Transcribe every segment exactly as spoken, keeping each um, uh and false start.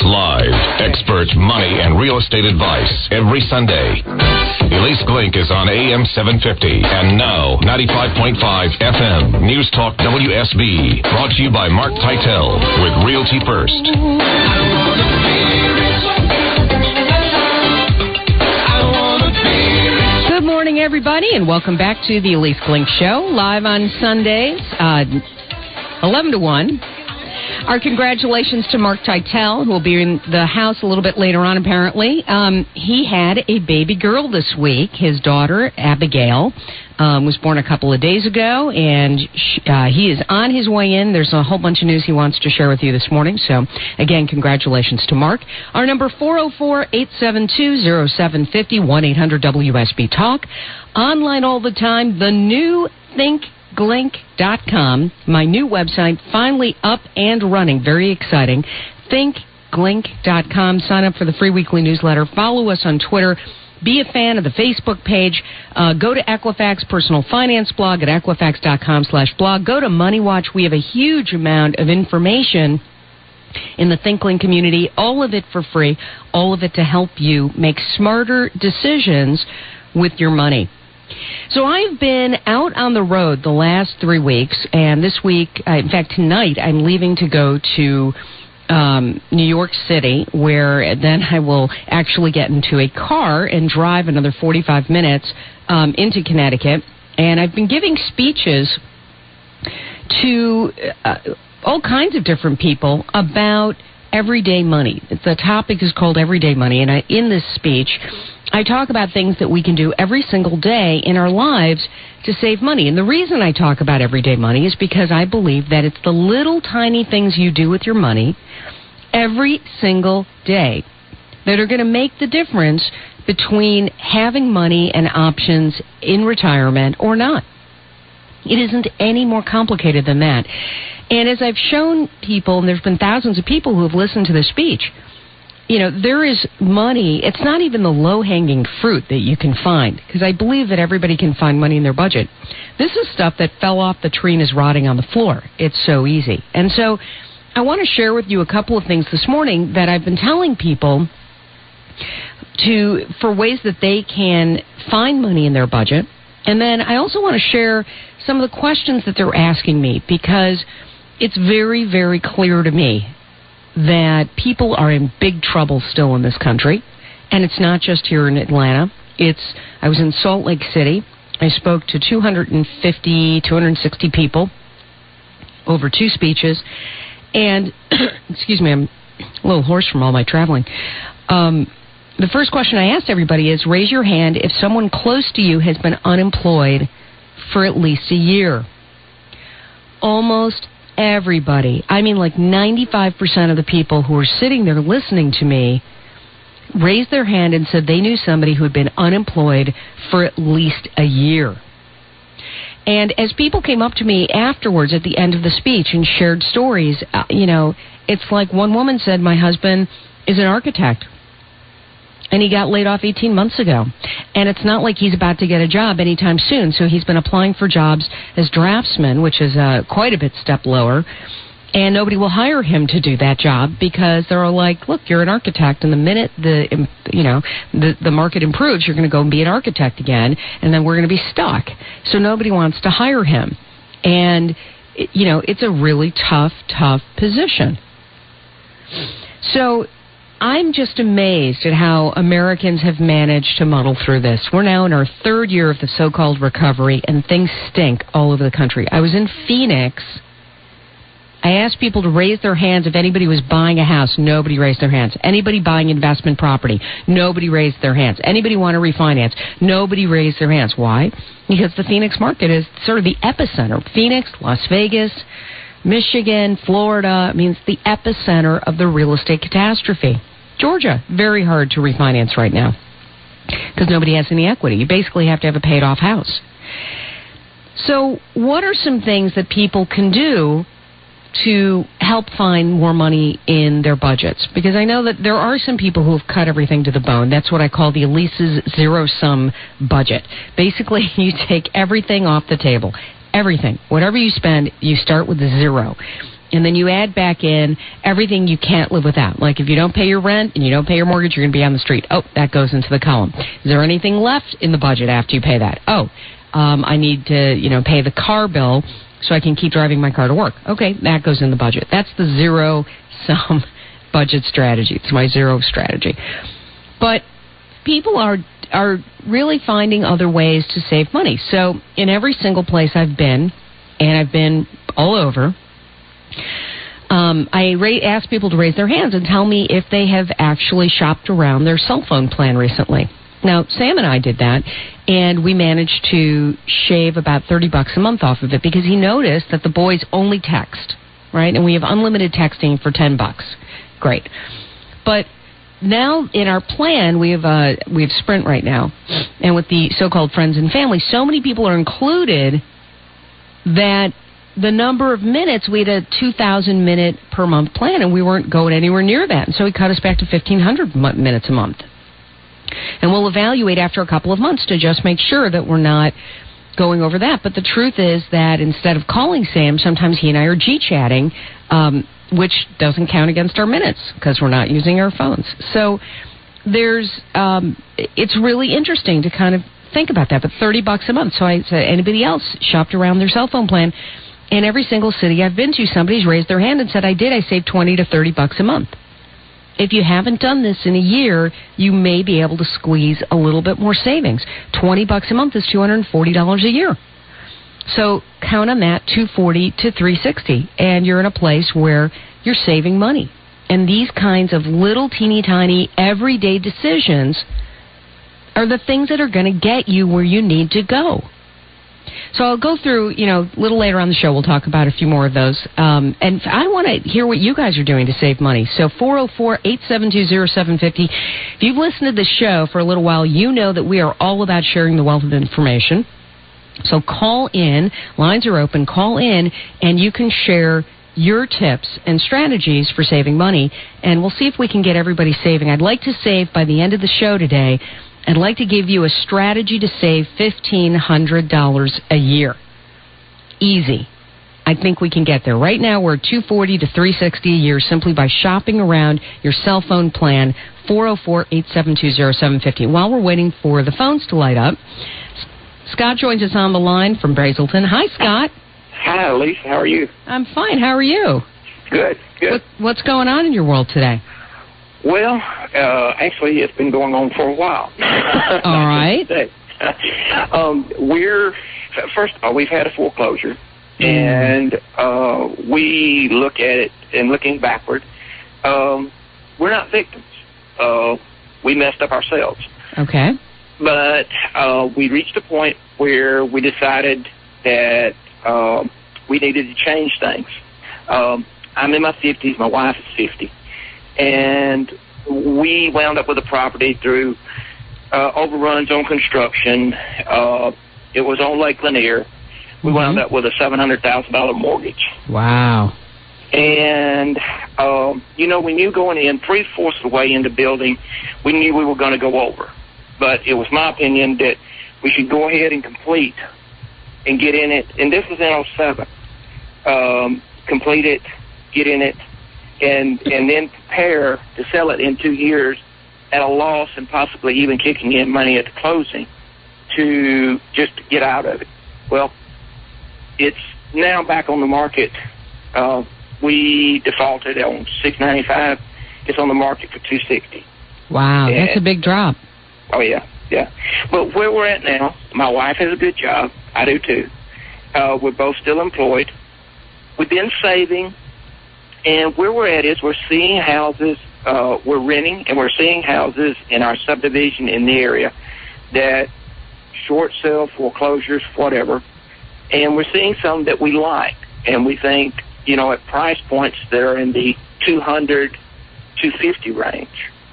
Live, expert money and real estate advice every Sunday. Elise Glink is on A M seven fifty and now ninety-five point five F M News Talk W S B. Brought to you by Mark Teitel with Realty First. Good morning, everybody, and welcome back to the Elise Glink Show, live on Sundays, uh, eleven to one. Our congratulations to Mark Teitel, who will be in the house a little bit later on, apparently. Um, he had a baby girl this week. His daughter, Abigail, um, was born a couple of days ago, and sh- uh, he is on his way in. There's a whole bunch of news he wants to share with you this morning. So, again, congratulations to Mark. Our number, four oh four, eight seven two, oh seven five oh, one eight hundred W S B Talk. Online all the time, the new Think Glink dot com, my new website, finally up and running. Very exciting. Think Glink dot com. Sign up for the free weekly newsletter. Follow us on Twitter. Be a fan of the Facebook page. Uh, go to Equifax Personal Finance blog at Equifax dot com slash blog. Go to Money Watch. We have a huge amount of information in the ThinkLink community. All of it for free. All of it to help you make smarter decisions with your money. So I've been out on the road the last three weeks, and this week, uh, in fact, tonight, I'm leaving to go to um, New York City, where then I will actually get into a car and drive another forty-five minutes um, into Connecticut. And I've been giving speeches to uh, all kinds of different people about everyday money. The topic is called Everyday Money, and I, in this speech, I talk about things that we can do every single day in our lives to save money. And the reason I talk about everyday money is because I believe that it's the little tiny things you do with your money every single day that are going to make the difference between having money and options in retirement or not. It isn't any more complicated than that. And as I've shown people, and there's been thousands of people who have listened to this speech, you know, there is money. It's not even the low-hanging fruit that you can find, because I believe that everybody can find money in their budget. This is stuff that fell off the tree and is rotting on the floor. It's so easy. And so I want to share with you a couple of things this morning that I've been telling people to for ways that they can find money in their budget. And then I also want to share some of the questions that they're asking me, because it's very, very clear to me that people are in big trouble still in this country. And it's not just here in Atlanta. It's I was in Salt Lake City. I spoke to two hundred fifty, two hundred sixty people over two speeches. And, excuse me, I'm a little hoarse from all my traveling. Um, the first question I asked everybody is, raise your hand if someone close to you has been unemployed for at least a year. Almost everybody, I mean like ninety-five percent of the people who were sitting there listening to me raised their hand and said they knew somebody who had been unemployed for at least a year. And as people came up to me afterwards at the end of the speech and shared stories, uh, you know, it's like one woman said, my husband is an architect, and he got laid off eighteen months ago. And it's not like he's about to get a job anytime soon. So he's been applying for jobs as draftsman, which is uh, quite a bit step lower. And nobody will hire him to do that job because they're all like, look, you're an architect. And the minute the, you know, the, the market improves, you're going to go and be an architect again. And then we're going to be stuck. So nobody wants to hire him. And, you know, it's a really tough, tough position. So I'm just amazed at how Americans have managed to muddle through this. We're now in our third year of the so-called recovery, and things stink all over the country. I was in Phoenix. I asked people to raise their hands if anybody was buying a house. Nobody raised their hands. Anybody buying investment property? Nobody raised their hands. Anybody want to refinance? Nobody raised their hands. Why? Because the Phoenix market is sort of the epicenter. Phoenix, Las Vegas, Michigan, Florida, means the epicenter of the real estate catastrophe. Georgia, very hard to refinance right now because nobody has any equity. You basically have to have a paid-off house. So what are some things that people can do to help find more money in their budgets? Because I know that there are some people who have cut everything to the bone. That's what I call the Elise's zero-sum budget. Basically, you take everything off the table. Everything. Whatever you spend, you start with a zero. And then you add back in everything you can't live without. Like if you don't pay your rent and you don't pay your mortgage, you're going to be on the street. Oh, that goes into the column. Is there anything left in the budget after you pay that? Oh, um, I need to, you know, pay the car bill so I can keep driving my car to work. Okay, that goes in the budget. That's the zero-sum budget strategy. It's my zero strategy. But people are are really finding other ways to save money. So in every single place I've been, and I've been all over, Um, I ra- ask people to raise their hands and tell me if they have actually shopped around their cell phone plan recently. Now, Sam and I did that, and we managed to shave about thirty bucks a month off of it because he noticed that the boys only text, right? And we have unlimited texting for ten bucks. Great. But now in our plan, we have uh, we have Sprint right now, and with the so-called friends and family, so many people are included that the number of minutes, we had a two thousand minute per month plan, and we weren't going anywhere near that. And so he cut us back to fifteen hundred minutes a month. And we'll evaluate after a couple of months to just make sure that we're not going over that. But the truth is that instead of calling Sam, sometimes he and I are G-chatting, um, which doesn't count against our minutes because we're not using our phones. So there's, um, it's really interesting to kind of think about that. But thirty bucks a month. So I said, anybody else shopped around their cell phone plan? In every single city I've been to, somebody's raised their hand and said, I did. I saved twenty to thirty bucks a month. If you haven't done this in a year, you may be able to squeeze a little bit more savings. twenty bucks a month is two hundred forty dollars a year. So count on that, two hundred forty to three hundred sixty, and you're in a place where you're saving money. And these kinds of little teeny tiny everyday decisions are the things that are going to get you where you need to go. So I'll go through, you know, a little later on the show, we'll talk about a few more of those. Um, and I want to hear what you guys are doing to save money. So four oh four, eight seven two, oh seven five oh. If you've listened to the show for a little while, you know that we are all about sharing the wealth of information. So call in. Lines are open. Call in, and you can share your tips and strategies for saving money. And we'll see if we can get everybody saving. I'd like to save by the end of the show today. I'd like to give you a strategy to save fifteen hundred dollars a year. Easy. I think we can get there. Right now, we're at two hundred forty to three hundred sixty a year simply by shopping around your cell phone plan, four oh four, eight seven two, oh seven five oh. While we're waiting for the phones to light up, Scott joins us on the line from Brazelton. Hi, Scott. Hi, Lisa. How are you? I'm fine. How are you? Good, good. What, what's going on in your world today? Well, uh, actually, it's been going on for a while. All right. um, we're, first of all, we've had a foreclosure, mm. and uh, we look at it, and looking backward, um, we're not victims. Uh, we messed up ourselves. Okay. But uh, we reached a point where we decided that um, we needed to change things. Um, I'm in my fifties. My wife is fifty. And we wound up with a property through uh, overruns on construction. Uh, it was on Lake Lanier. We mm-hmm. wound up with a seven hundred thousand dollars mortgage. Wow. And, um, you know, we knew going in, three-fourths of the way into building, we knew we were going to go over. But it was my opinion that we should go ahead and complete and get in it. And this was in oh seven. Um, complete it, get in it, and and then prepare to sell it in two years at a loss and possibly even kicking in money at the closing to just get out of it. Well, it's now back on the market. Uh, we defaulted on six ninety-five. It's on the market for two sixty. Wow, and, that's a big drop. Oh, yeah, yeah. But where we're at now, my wife has a good job. I do, too. Uh, we're both still employed. We've been saving. And where we're at is we're seeing houses, uh, we're renting, and we're seeing houses in our subdivision in the area that short sale, foreclosures, whatever. And we're seeing some that we like. And we think, you know, at price points that are in the two hundred, two fifty range.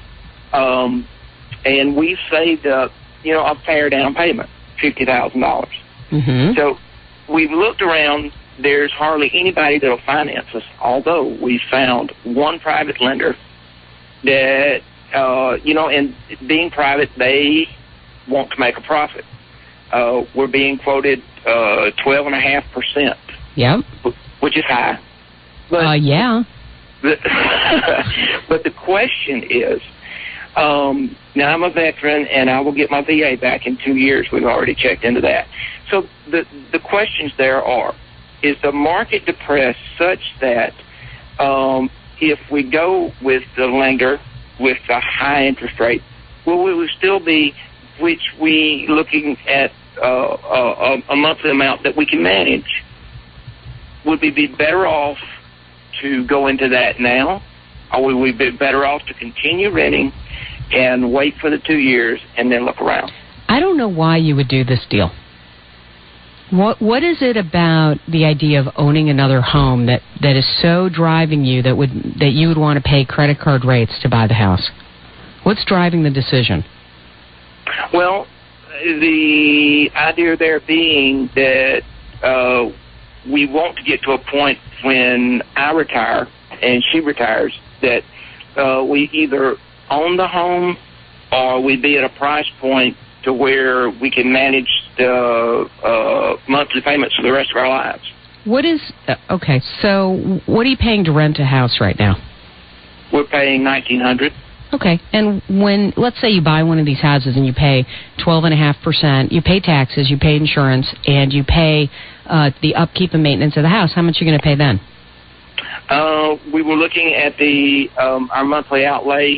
Um, and we've saved up, you know, a fair down payment, fifty thousand dollars. Mm-hmm. So we've looked around. There's hardly anybody that will finance us, although we found one private lender that, uh, you know, and being private, they want to make a profit. Uh, we're being quoted uh, twelve point five percent, yep. which is high. But, uh, yeah. The, but the question is, um, now I'm a veteran, and I will get my V A back in two years. We've already checked into that. So the the questions there are, is the market depressed such that um, if we go with the lender with a high interest rate, will we still be, which we looking at uh, a, a monthly amount that we can manage? Would we be better off to go into that now, or would we be better off to continue renting and wait for the two years and then look around? I don't know why you would do this deal. What What is it about the idea of owning another home that, that is so driving you that would that you would want to pay credit card rates to buy the house? What's driving the decision? Well, the idea there being that uh, we want to get to a point when I retire and she retires that uh, we either own the home or we be at a price point to where we can manage the uh, monthly payments for the rest of our lives. What is, uh, okay, so what are you paying to rent a house right now? We're paying nineteen hundred dollars. Okay, and when, let's say you buy one of these houses and you pay twelve point five percent, you pay taxes, you pay insurance, and you pay uh, the upkeep and maintenance of the house, how much are you going to pay then? Uh, we were looking at the um, our monthly outlay.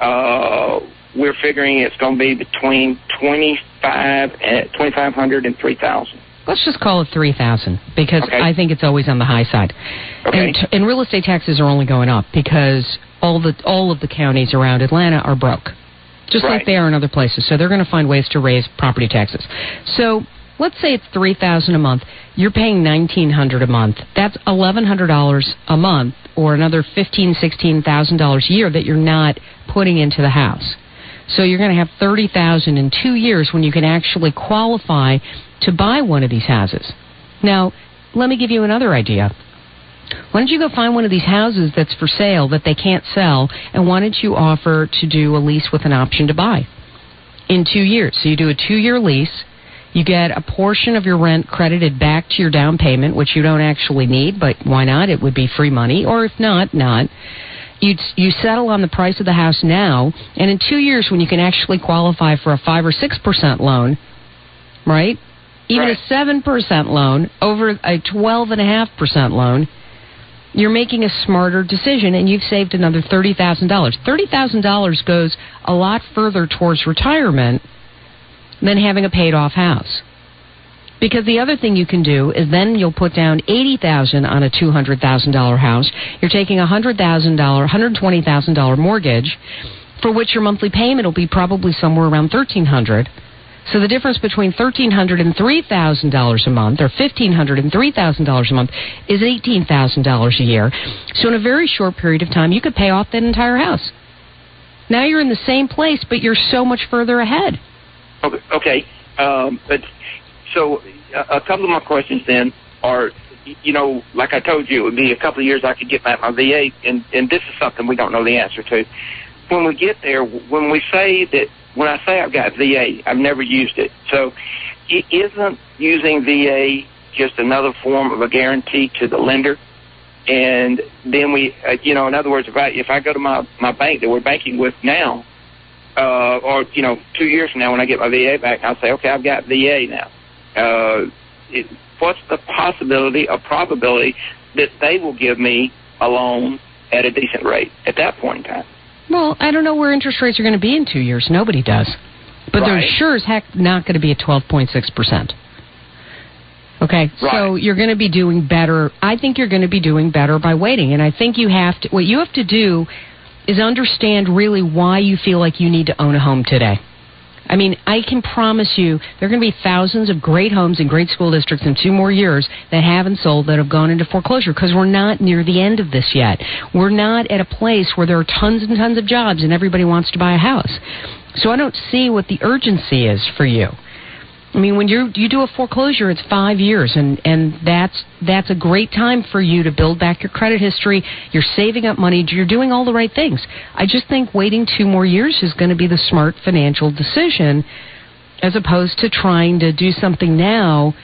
Uh, we're figuring it's going to be between twenty-five and twenty-five hundred and three thousand. Let's just call it three thousand because okay. I think it's always on the high side. Okay. And, t- and real estate taxes are only going up because all the all of the counties around Atlanta are broke, just right. like they are in other places. So they're going to find ways to raise property taxes. So let's say it's three thousand a month. You're paying nineteen hundred a month. That's eleven hundred dollars a month, or another fifteen, sixteen thousand dollars a year that you're not putting into the house. So you're going to have thirty thousand in two years when you can actually qualify to buy one of these houses. Now, let me give you another idea. Why don't you go find one of these houses that's for sale that they can't sell, and why don't you offer to do a lease with an option to buy in two years? So you do a two-year lease. You get a portion of your rent credited back to your down payment, which you don't actually need, but why not? It would be free money, or if not, not. You you settle on the price of the house now, and in two years when you can actually qualify for a five or six percent loan, right? Even right. a seven percent loan over a twelve and a half percent loan, you're making a smarter decision, and you've saved another thirty thousand dollars. Thirty thousand dollars goes a lot further towards retirement than having a paid-off house. Because the other thing you can do is then you'll put down eighty thousand dollars on a two hundred thousand dollars house. You're taking a one hundred thousand dollars, one hundred twenty thousand dollars mortgage, for which your monthly payment will be probably somewhere around thirteen hundred dollars. So the difference between thirteen hundred dollars and three thousand dollars a month, or fifteen hundred dollars and three thousand dollars a month, is eighteen thousand dollars a year. So in a very short period of time, you could pay off that entire house. Now you're in the same place, but you're so much further ahead. Okay. okay. Um, but so a couple of my questions then are, you know, like I told you, it would be a couple of years I could get back my V A, and, and this is something we don't know the answer to. When we get there, when we say that, when I say I've got V A, I've never used it. So it isn't using V A just another form of a guarantee to the lender? And then we, uh, you know, in other words, if I, if I go to my, my bank that we're banking with now, uh, or, you know, two years from now when I get my V A back, I'll say, okay, I've got V A now. Uh, it, what's the possibility or probability that they will give me a loan at a decent rate at that point in time? Well, I don't know where interest rates are going to be in two years. Nobody does. But right. they're sure as heck not going to be at twelve point six percent. Okay, right. So you're going to be doing better. I think you're going to be doing better by waiting. And I think you have to, what you have to do is understand really why you feel like you need to own a home today. I mean, I can promise you there are going to be thousands of great homes in great school districts in two more years that haven't sold, that have gone into foreclosure, because we're not near the end of this yet. We're not at a place where there are tons and tons of jobs and everybody wants to buy a house. So I don't see what the urgency is for you. I mean, when you you do a foreclosure, it's five years, and, and that's that's a great time for you to build back your credit history. You're saving up money. You're doing all the right things. I just think waiting two more years is going to be the smart financial decision, as opposed to trying to do something now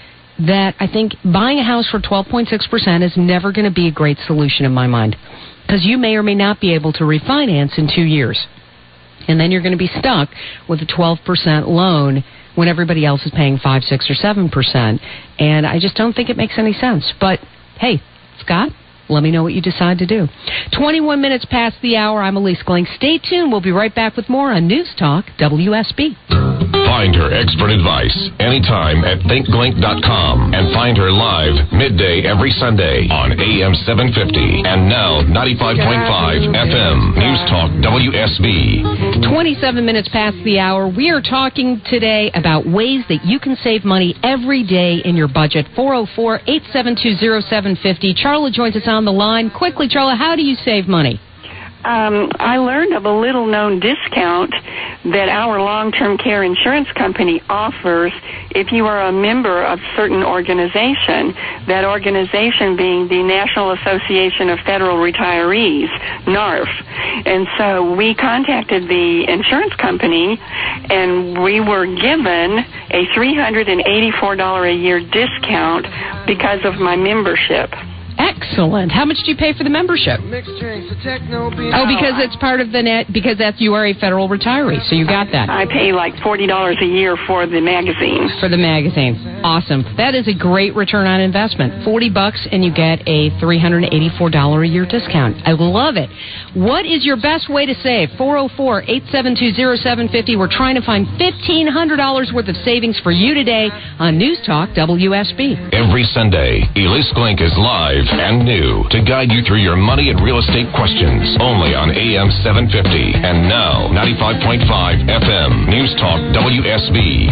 that I think buying a house for twelve point six percent is never going to be a great solution in my mind, because you may or may not be able to refinance in two years. And then you're going to be stuck with a twelve percent loan when everybody else is paying five, six, or seven percent. And I just don't think it makes any sense. But, hey, Scott, let me know what you decide to do. twenty-one minutes past the hour. I'm Elise Glink. Stay tuned. We'll be right back with more on News Talk W S B. Find her expert advice anytime at think glink dot com and find her live midday every Sunday on A M seven fifty and now ninety-five point five F M News Talk W S B. twenty-seven minutes past the hour. We are talking today about ways that you can save money every day in your budget. four oh four, eight seven two, oh seven five oh. Charla joins us on the line. Quickly, Charla, how do you save money? Um, I learned of a little-known discount that our long-term care insurance company offers if you are a member of certain organization, that organization being the National Association of Federal Retirees, N A R F. And so we contacted the insurance company, and we were given a three hundred eighty-four dollars a year discount because of my membership. Excellent. How much do you pay for the membership? Oh, because it's part of the net, because that's, you are a federal retiree, so you got that. I pay like forty dollars a year for the magazine. For the magazine. Awesome. That is a great return on investment. forty bucks and you get a three hundred eighty-four dollars a year discount. I love it. What is your best way to save? four oh four, eight seven two, oh seven five oh. We're trying to find fifteen hundred dollars worth of savings for you today on News Talk W S B. Every Sunday, Elise Glink is live and new to guide you through your money and real estate questions. Only on A M seven fifty and now ninety-five point five F M News Talk W S B.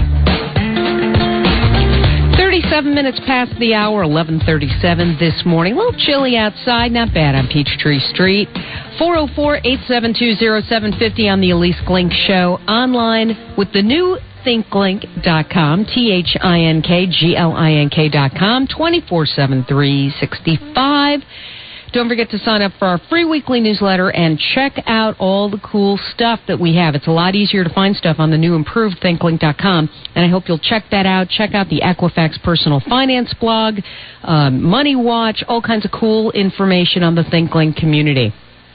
thirty-seven minutes past the hour, eleven thirty-seven this morning. A little chilly outside, not bad on Peachtree Street. four oh four, eight seven two, oh seven five oh on the Elise Glink Show. Online with the new think glink dot com, T H I N K G L I N K dot com, twenty-four seven, three sixty-five. Don't forget to sign up for our free weekly newsletter and check out all the cool stuff that we have. It's a lot easier to find stuff on the new improved think glink dot com, and I hope you'll check that out. Check out the Equifax Personal Finance blog, um, Money Watch, all kinds of cool information on the ThinkLink community.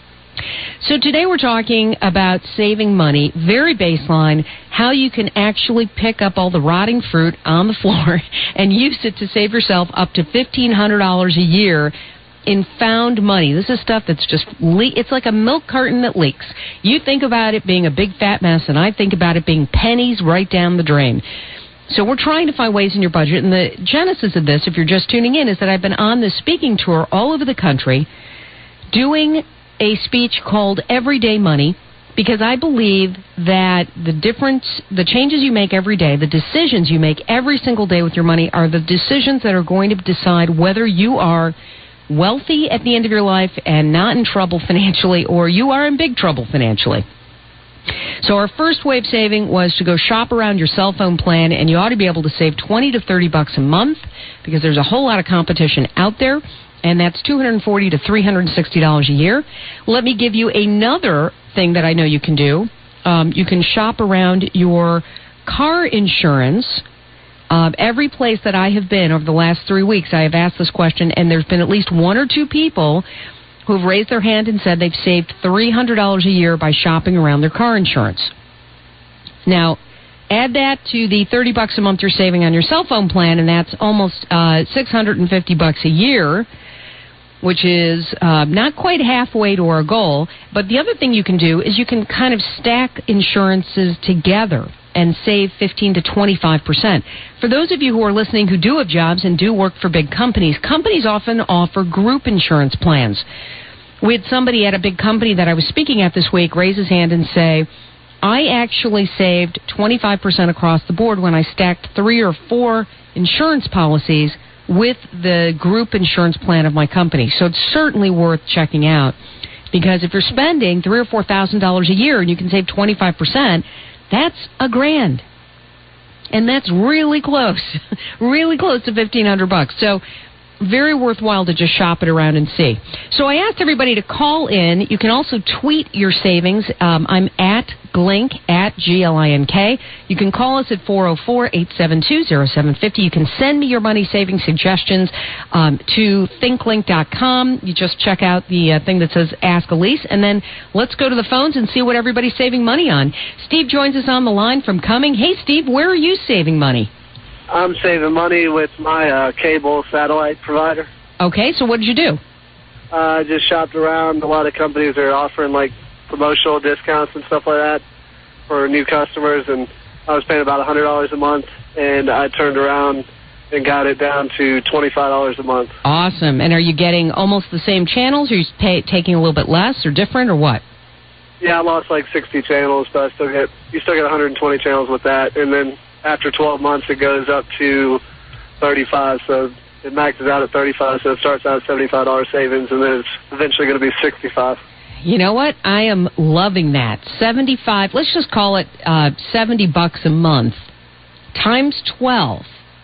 So today we're talking about saving money, very baseline, how you can actually pick up all the rotting fruit on the floor and use it to save yourself up to fifteen hundred dollars a year in found money. This is stuff that's just, le- it's like a milk carton that leaks. You think about it being a big fat mess, and I think about it being pennies right down the drain. So we're trying to find ways in your budget, and the genesis of this, if you're just tuning in, is that I've been on this speaking tour all over the country doing a speech called Everyday Money, because I believe that the difference, the changes you make every day, the decisions you make every single day with your money are the decisions that are going to decide whether you are wealthy at the end of your life and not in trouble financially, or you are in big trouble financially. So our first way of saving was to go shop around your cell phone plan, and you ought to be able to save twenty to thirty bucks a month, because there's a whole lot of competition out there. And that's two hundred forty to three hundred sixty dollars a year. Let me give you another thing that I know you can do. Um, you can shop around your car insurance. Uh, every place that I have been over the last three weeks, I have asked this question, and there's been at least one or two people who have raised their hand and said they've saved three hundred dollars a year by shopping around their car insurance. Now, add that to the thirty bucks a month you're saving on your cell phone plan, and that's almost uh, six hundred fifty bucks a year, which is uh, not quite halfway to our goal. But the other thing you can do is you can kind of stack insurances together and save fifteen to twenty-five percent. For those of you who are listening who do have jobs and do work for big companies, companies often offer group insurance plans. We had somebody at a big company that I was speaking at this week raise his hand and say, I actually saved twenty-five percent across the board when I stacked three or four insurance policies with the group insurance plan of my company. So it's certainly worth checking out, because if you're spending three or four thousand dollars a year and you can save twenty-five percent, that's a grand, and that's really close, really close to fifteen hundred bucks. So very worthwhile to just shop it around and see. So I asked everybody to call in. You can also tweet your savings. Um, I'm at Glink, at G L I N K. You can call us at four oh four, eight seven two, oh seven five oh. You can send me your money saving suggestions um, to think link dot com. You just check out the uh, thing that says Ask Elise, and then let's go to the phones and see what everybody's saving money on. Steve joins us on the line from Cumming. Hey, Steve, where are you saving money? I'm saving money with my uh, cable satellite provider. Okay, so what did you do? Uh, I just shopped around. A lot of companies are offering, like, promotional discounts and stuff like that for new customers, and I was paying about one hundred dollars a month, and I turned around and got it down to twenty-five dollars a month. Awesome. And are you getting almost the same channels, or are you pay, taking a little bit less or different, or what? Yeah, I lost like sixty channels, but I still get you still get one hundred twenty channels with that, and then after twelve months, it goes up to thirty-five, so it maxes out at thirty-five, so it starts out at seventy-five dollars savings, and then it's eventually going to be sixty-five. You know what? I am loving that. seventy-five, let's just call it uh, seventy bucks a month, times twelve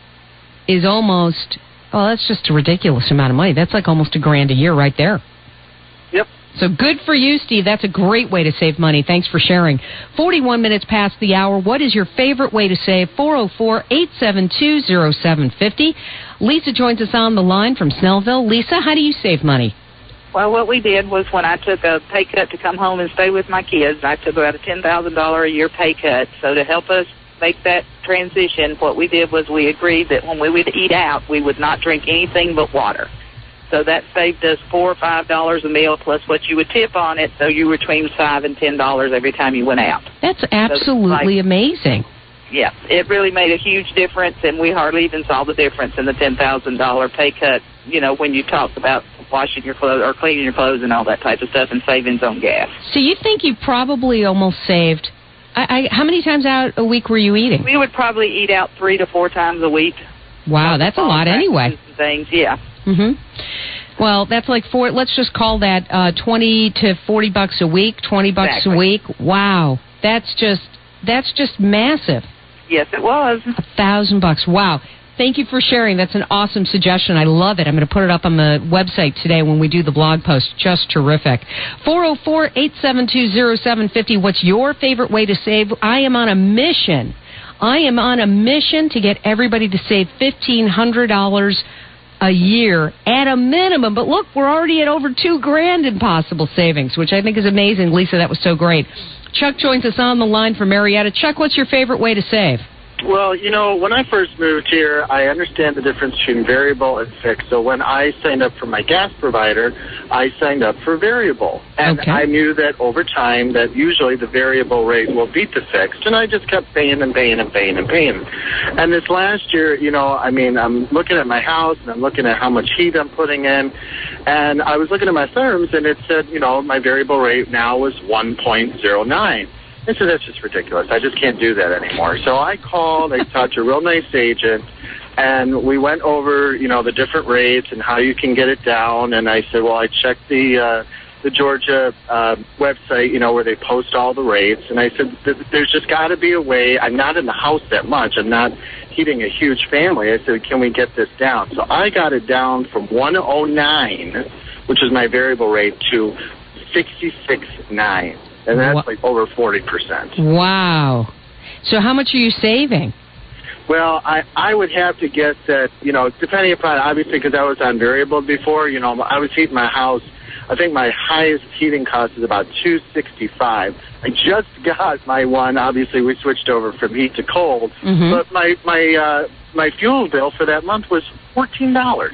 is almost, oh, that's just a ridiculous amount of money. That's like almost a grand a year right there. Yep. So good for you, Steve. That's a great way to save money. Thanks for sharing. forty-one minutes past the hour. What is your favorite way to save? four oh four, eight seven two, oh seven five oh. Lisa joins us on the line from Snellville. Lisa, how do you save money? Well, what we did was when I took a pay cut to come home and stay with my kids, I took about a ten thousand dollars a year pay cut. So to help us make that transition, what we did was we agreed that when we would eat out, we would not drink anything but water. So that saved us four or five dollars a meal plus what you would tip on it. So you were between five and ten dollars every time you went out. That's absolutely so, like, amazing. Yeah, it really made a huge difference, and we hardly even saw the difference in the ten thousand dollars pay cut. You know, when you talk about washing your clothes or cleaning your clothes and all that type of stuff, and savings on gas. So you think you probably almost saved? I, I, how many times out a week were you eating? We would probably eat out three to four times a week. Wow, that's a lot anyway. Things, yeah. Mhm. Well, that's like four. Let's just call that uh, twenty to forty bucks a week. Twenty bucks exactly. a week. Wow, that's just that's just massive. Yes, it was. A thousand bucks. Wow. Thank you for sharing. That's an awesome suggestion. I love it. I'm going to put it up on the website today when we do the blog post. Just terrific. four oh four, eight seven two, oh seven five oh. What's your favorite way to save? I am on a mission. I am on a mission to get everybody to save fifteen hundred dollars a year at a minimum. But look, we're already at over two grand in possible savings, which I think is amazing. Lisa, that was so great. Chuck joins us on the line from Marietta. Chuck, what's your favorite way to save? Well, you know, when I first moved here, I understand the difference between variable and fixed. So when I signed up for my gas provider, I signed up for variable. And okay. I knew that over time that usually the variable rate will beat the fixed. And I just kept paying and paying and paying and paying. And this last year, you know, I mean, I'm looking at my house and I'm looking at how much heat I'm putting in. And I was looking at my terms and it said, you know, my variable rate now was one point oh nine. I said, that's just ridiculous. I just can't do that anymore. So I called, I talked to a real nice agent, and we went over, you know, the different rates and how you can get it down. And I said, well, I checked the uh, the Georgia uh, website, you know, where they post all the rates. And I said, there's just got to be a way. I'm not in the house that much. I'm not heating a huge family. I said, can we get this down? So I got it down from one oh nine, which is my variable rate, to sixty-six point nine. And that's like over forty percent. Wow. So how much are you saving? Well, I, I would have to guess that, you know, depending upon, obviously, because I was on variable before, you know, I was heating my house. I think my highest heating cost is about two hundred sixty-five dollars. I just got my one. Obviously, we switched over from heat to cold. Mm-hmm. But my, my, uh, my fuel bill for that month was fourteen dollars.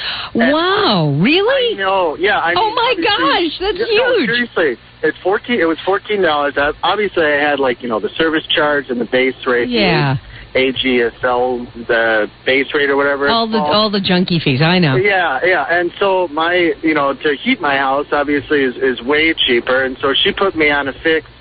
Wow, and really? I know, yeah. I oh, mean, my gosh, that's no, huge. Seriously, it's fourteen. It was fourteen dollars. Obviously, I had, like, you know, the service charge and the base rate. Yeah. A G S L, the base rate or whatever. All the all the junky fees, I know. Yeah, yeah. And so my, you know, to heat my house, obviously, is, is way cheaper. And so she put me on a fixed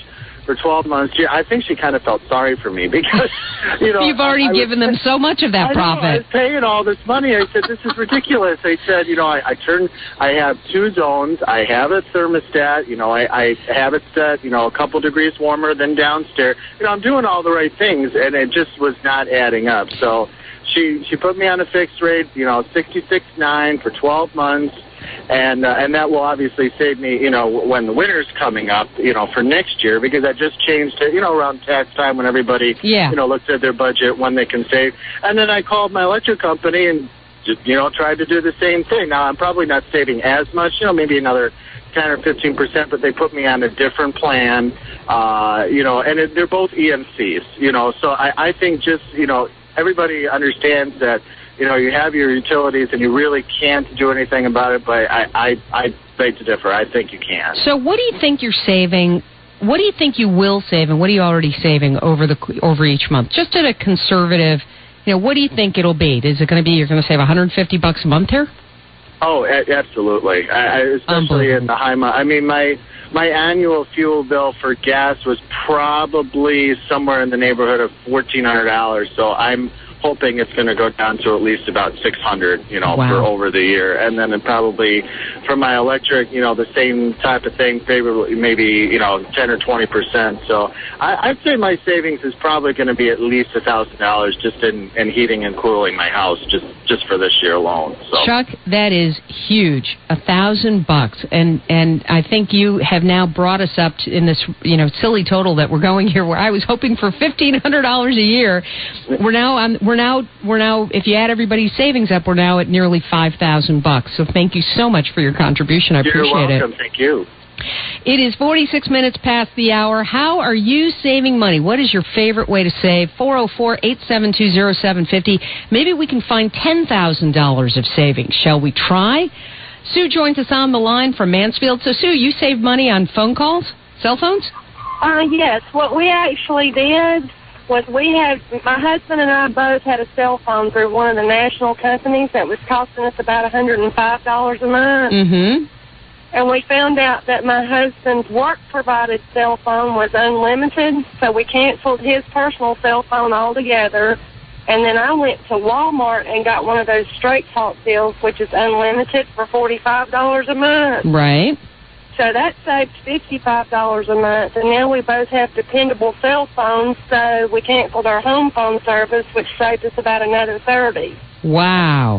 for twelve months. She, I think she kind of felt sorry for me because, you know. You've already I, I given was, them so much of that I profit. Know, I was paying all this money. I said, this is ridiculous. They said, you know, I, I turn, I have two zones. I have a thermostat. You know, I, I have it set, you know, a couple degrees warmer than downstairs. You know, I'm doing all the right things, and it just was not adding up. So she she put me on a fixed rate, you know, sixty-six nine for twelve months. And uh, and that will obviously save me, you know, when the winter's coming up, you know, for next year, because I just changed it, you know, around tax time when everybody, yeah. you know, looks at their budget, when they can save. And then I called my electric company and, just, you know, tried to do the same thing. Now, I'm probably not saving as much, you know, maybe another ten or fifteen percent, but they put me on a different plan, uh, you know, and it, they're both E M Cs, you know. So I, I think just, you know, everybody understands that, you know, you have your utilities and you really can't do anything about it, but I, I, I beg to differ. I think you can. So what do you think you're saving? What do you think you will save, and what are you already saving over the over each month? Just at a conservative, you know, what do you think it'll be? Is it going to be you're going to save one hundred fifty bucks a month here? Oh, a- absolutely. I, I, especially in the high month. I mean, my my annual fuel bill for gas was probably somewhere in the neighborhood of fourteen hundred dollars. So I'm hoping it's going to go down to at least about six hundred, you know, wow. for over the year. And then it probably, for my electric, you know, the same type of thing, favorably, maybe, you know, ten or twenty percent. So I, I'd say my savings is probably going to be at least one thousand dollars just in, in heating and cooling my house just, just for this year alone. So. Chuck, that is huge. A thousand bucks. And, and I think you have now brought us up to, in this, you know, silly total that we're going here, where I was hoping for fifteen hundred dollars a year. We're now on, we're now, we're now, if you add everybody's savings up, we're now at nearly five thousand bucks. So thank you so much for your contribution. I You're appreciate welcome. it. Thank you. It is forty-six minutes past the hour. How are you saving money? What is your favorite way to save? four oh four, eight seven two, oh seven five oh. Maybe we can find ten thousand dollars of savings. Shall we try? Sue joins us on the line from Mansfield. So, Sue, you save money on phone calls, cell phones? Uh, yes. What we actually did was we had, my husband and I both had a cell phone through one of the national companies that was costing us about one hundred five dollars a month. Mm-hmm. And we found out that my husband's work-provided cell phone was unlimited, so we canceled his personal cell phone altogether. And then I went to Walmart and got one of those Straight Talk deals, which is unlimited, for forty-five dollars a month. Right. So that saved fifty-five dollars a month. And now we both have dependable cell phones, so we canceled our home phone service, which saved us about another thirty dollars. Wow.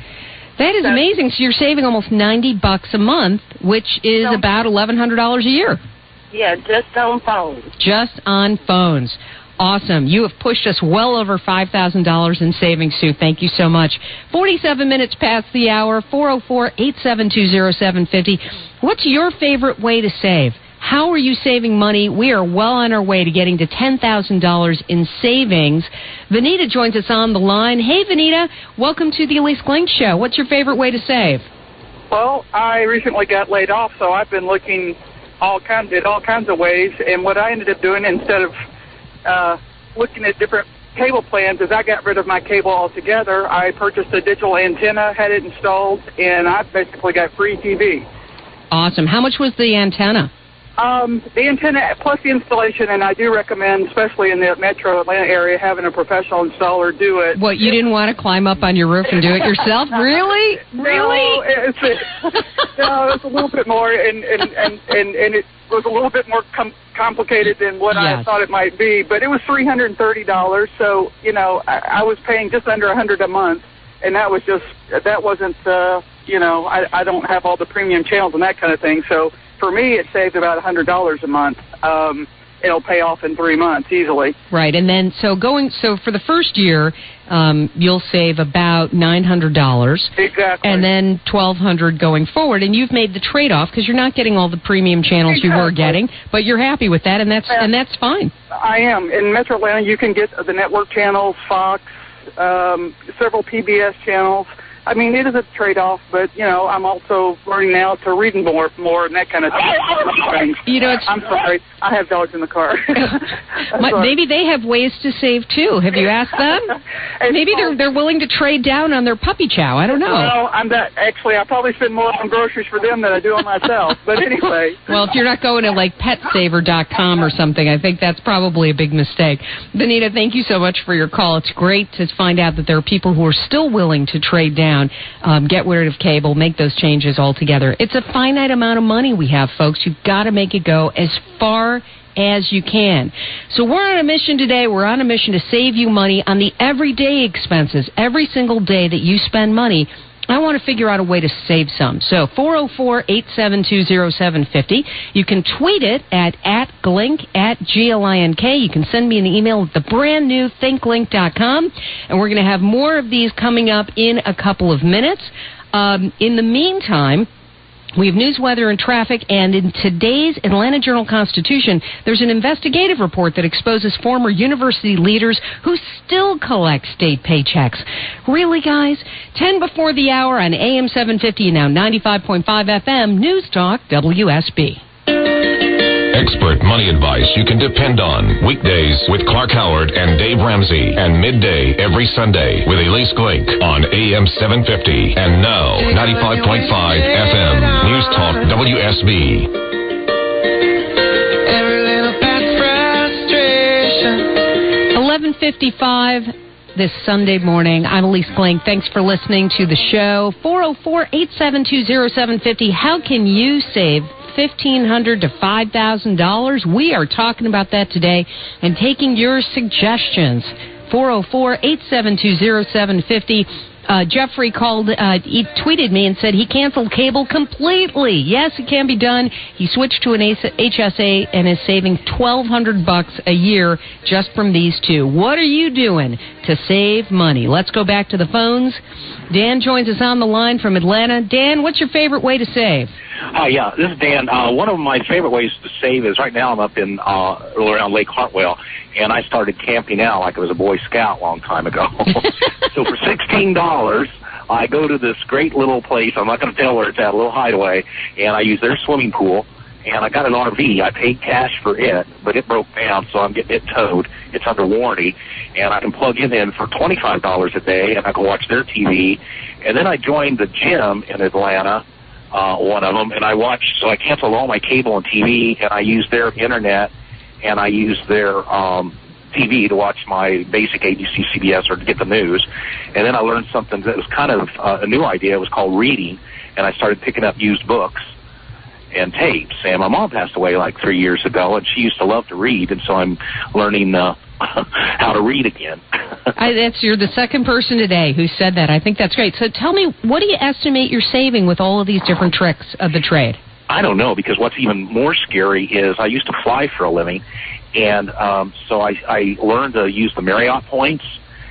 That is so, amazing. So you're saving almost ninety bucks a month, which is so, about eleven hundred dollars a year. Yeah, just on phones. Just on phones. Awesome. You have pushed us well over five thousand dollars in savings, Sue. Thank you so much. forty-seven minutes past the hour, four oh four, eight seven two, oh seven five oh. What's your favorite way to save? How are you saving money? We are well on our way to getting to ten thousand dollars in savings. Vanita joins us on the line. Hey, Vanita. Welcome to the Elise Glink Show. What's your favorite way to save? Well, I recently got laid off, so I've been looking all kinds, at all kinds of ways. And what I ended up doing, instead of uh, looking at different cable plans, is I got rid of my cable altogether. I purchased a digital antenna, had it installed, and I basically got free T V. Awesome. How much was the antenna? Um, the antenna plus the installation, and I do recommend, especially in the metro Atlanta area, having a professional installer do it. What, you didn't want to climb up on your roof and do it yourself? Really? Really? No, it's a, no, it's a little bit more, and, and, and, and, and it was a little bit more com- complicated than what yes. I thought it might be, but it was three hundred thirty dollars, so, you know, I, I was paying just under one hundred dollars a month, and that was just, that wasn't, uh, you know, I, I don't have all the premium channels and that kind of thing, so for me, it saved about one hundred dollars a month. Um, it'll pay off in three months easily. Right, and then so going so for the first year, um, you'll save about nine hundred dollars. Exactly. And then twelve hundred dollars going forward, and you've made the trade-off because you're not getting all the premium channels exactly. you were getting, but you're happy with that, and that's and, and that's fine. I am. In Metro Atlanta, you can get the network channels, Fox, um, several P B S channels. I mean, it is a trade-off, but, you know, I'm also learning now to read more, more and that kind of thing. You know, it's, I'm sorry. I have dogs in the car. Maybe they have ways to save, too. Have you asked them? Maybe they're they're willing to trade down on their puppy chow. I don't know. Well, I'm that, actually, I probably spend more on groceries for them than I do on myself. But anyway. Well, if you're not going to, like, pet saver dot com or something, I think that's probably a big mistake. Benita, thank you so much for your call. It's great to find out that there are people who are still willing to trade down, um, get rid of cable, make those changes altogether. It's a finite amount of money we have, folks. You've got to make it go as far as you can. So we're on a mission today. We're on a mission to save you money on the everyday expenses. Every single day that you spend money, I want to figure out a way to save some. So four oh four, eight seven two, oh seven five oh. You can tweet it at, at Glink, at G L I N K. You can send me an email at the brand new think link dot com. And we're going to have more of these coming up in a couple of minutes. Um, in the meantime, we have news, weather, and traffic, and in today's Atlanta Journal-Constitution, there's an investigative report that exposes former university leaders who still collect state paychecks. Really, guys? ten before the hour on A M seven fifty, now ninety-five point five F M, News Talk, W S B. Expert money advice you can depend on. Weekdays with Clark Howard and Dave Ramsey, and midday every Sunday with Elise Glink on A M seven fifty. And now, ninety-five point five F M, News Talk W S B. eleven fifty-five this Sunday morning. I'm Elise Glink. Thanks for listening to the show. four oh four, eight seven two, oh seven five oh. How can you save fifteen hundred dollars to five thousand dollars? We are talking about that today and taking your suggestions. four oh four, eight seven two, oh seven five oh. Uh, Jeffrey called, uh, he tweeted me and said he canceled cable completely. Yes, it can be done. He switched to an H S A and is saving twelve hundred bucks a year just from these two. What are you doing to save money? Let's go back to the phones. Dan joins us on the line from Atlanta. Dan, what's your favorite way to save? Hi, uh, yeah, this is Dan. Uh, one of my favorite ways to save is right now I'm up in uh, around Lake Hartwell, and I started camping out like I was a Boy Scout a long time ago. So for sixteen dollars, I go to this great little place. I'm not going to tell where it's at, a little hideaway, and I use their swimming pool. And I got an R V. I paid cash for it, but it broke down, so I'm getting it towed. It's under warranty, and I can plug it in for twenty-five dollars a day, and I can watch their T V. And then I joined the gym in Atlanta, uh, one of them, and I watched, so I canceled all my cable and T V, and I used their internet, and I used their um, T V to watch my basic A B C, C B S, or to get the news. And then I learned something that was kind of uh, a new idea. It was called reading, and I started picking up used books and tapes. And my mom passed away like three years ago, and she used to love to read, and so I'm learning uh, how to read again. I, that's you're the second person today who said that. I think that's great. So tell me, what do you estimate you're saving with all of these different tricks of the trade? I don't know, because what's even more scary is I used to fly for a living, and um, so I, I learned to use the Marriott points.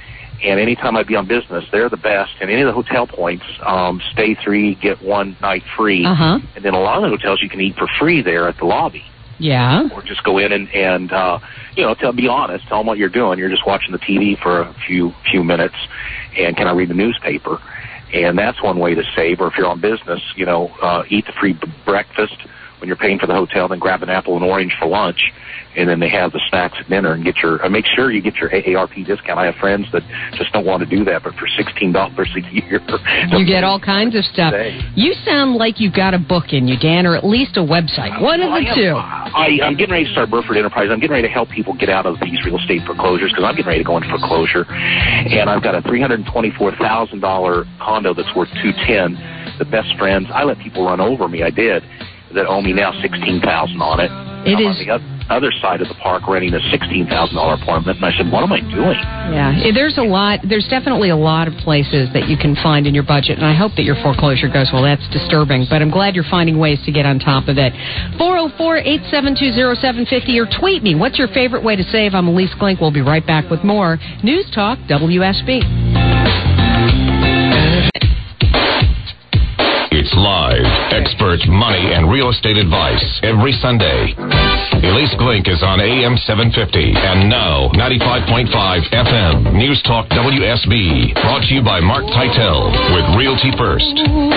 And anytime I'd be on business, they're the best. And any of the hotel points, um, stay three, get one night free. Uh-huh. And then a lot of the hotels you can eat for free there at the lobby. Yeah. Or just go in and, and uh, you know, tell, be honest, tell them what you're doing. You're just watching the T V for a few few minutes, and can I read the newspaper? And that's one way to save. Or if you're on business, you know, uh, eat the free b- breakfast when you're paying for the hotel, then grab an apple and orange for lunch. And then they have the snacks at dinner, and get your uh, make sure you get your A A R P discount. I have friends that just don't want to do that, but for sixteen dollars a year, you get all kinds of stuff. You sound like you've got a book in you, Dan, or at least a website. One of well, the I two. I, I'm getting ready to start Burford Enterprise. I'm getting ready to help people get out of these real estate foreclosures, because I'm getting ready to go into foreclosure, and I've got a three hundred twenty-four thousand dollars condo that's worth two hundred ten thousand dollars. The best friends, I let people run over me. I did. That owe me now sixteen thousand dollars on it. It I'm is. On the other side of the park renting a sixteen thousand dollars apartment, and I said, what am I doing? Yeah, there's a lot, there's definitely a lot of places that you can find in your budget, and I hope that your foreclosure goes well. That's disturbing, but I'm glad you're finding ways to get on top of it. four oh four, eight seven two, oh seven five oh, or tweet me. What's your favorite way to save? I'm Elise Glink. We'll be right back with more News Talk W S B. It's live, expert money and real estate advice every Sunday. Elise Glink is on A M seven fifty and now ninety-five point five F M News Talk W S B. Brought to you by Mark Teitel with Realty First.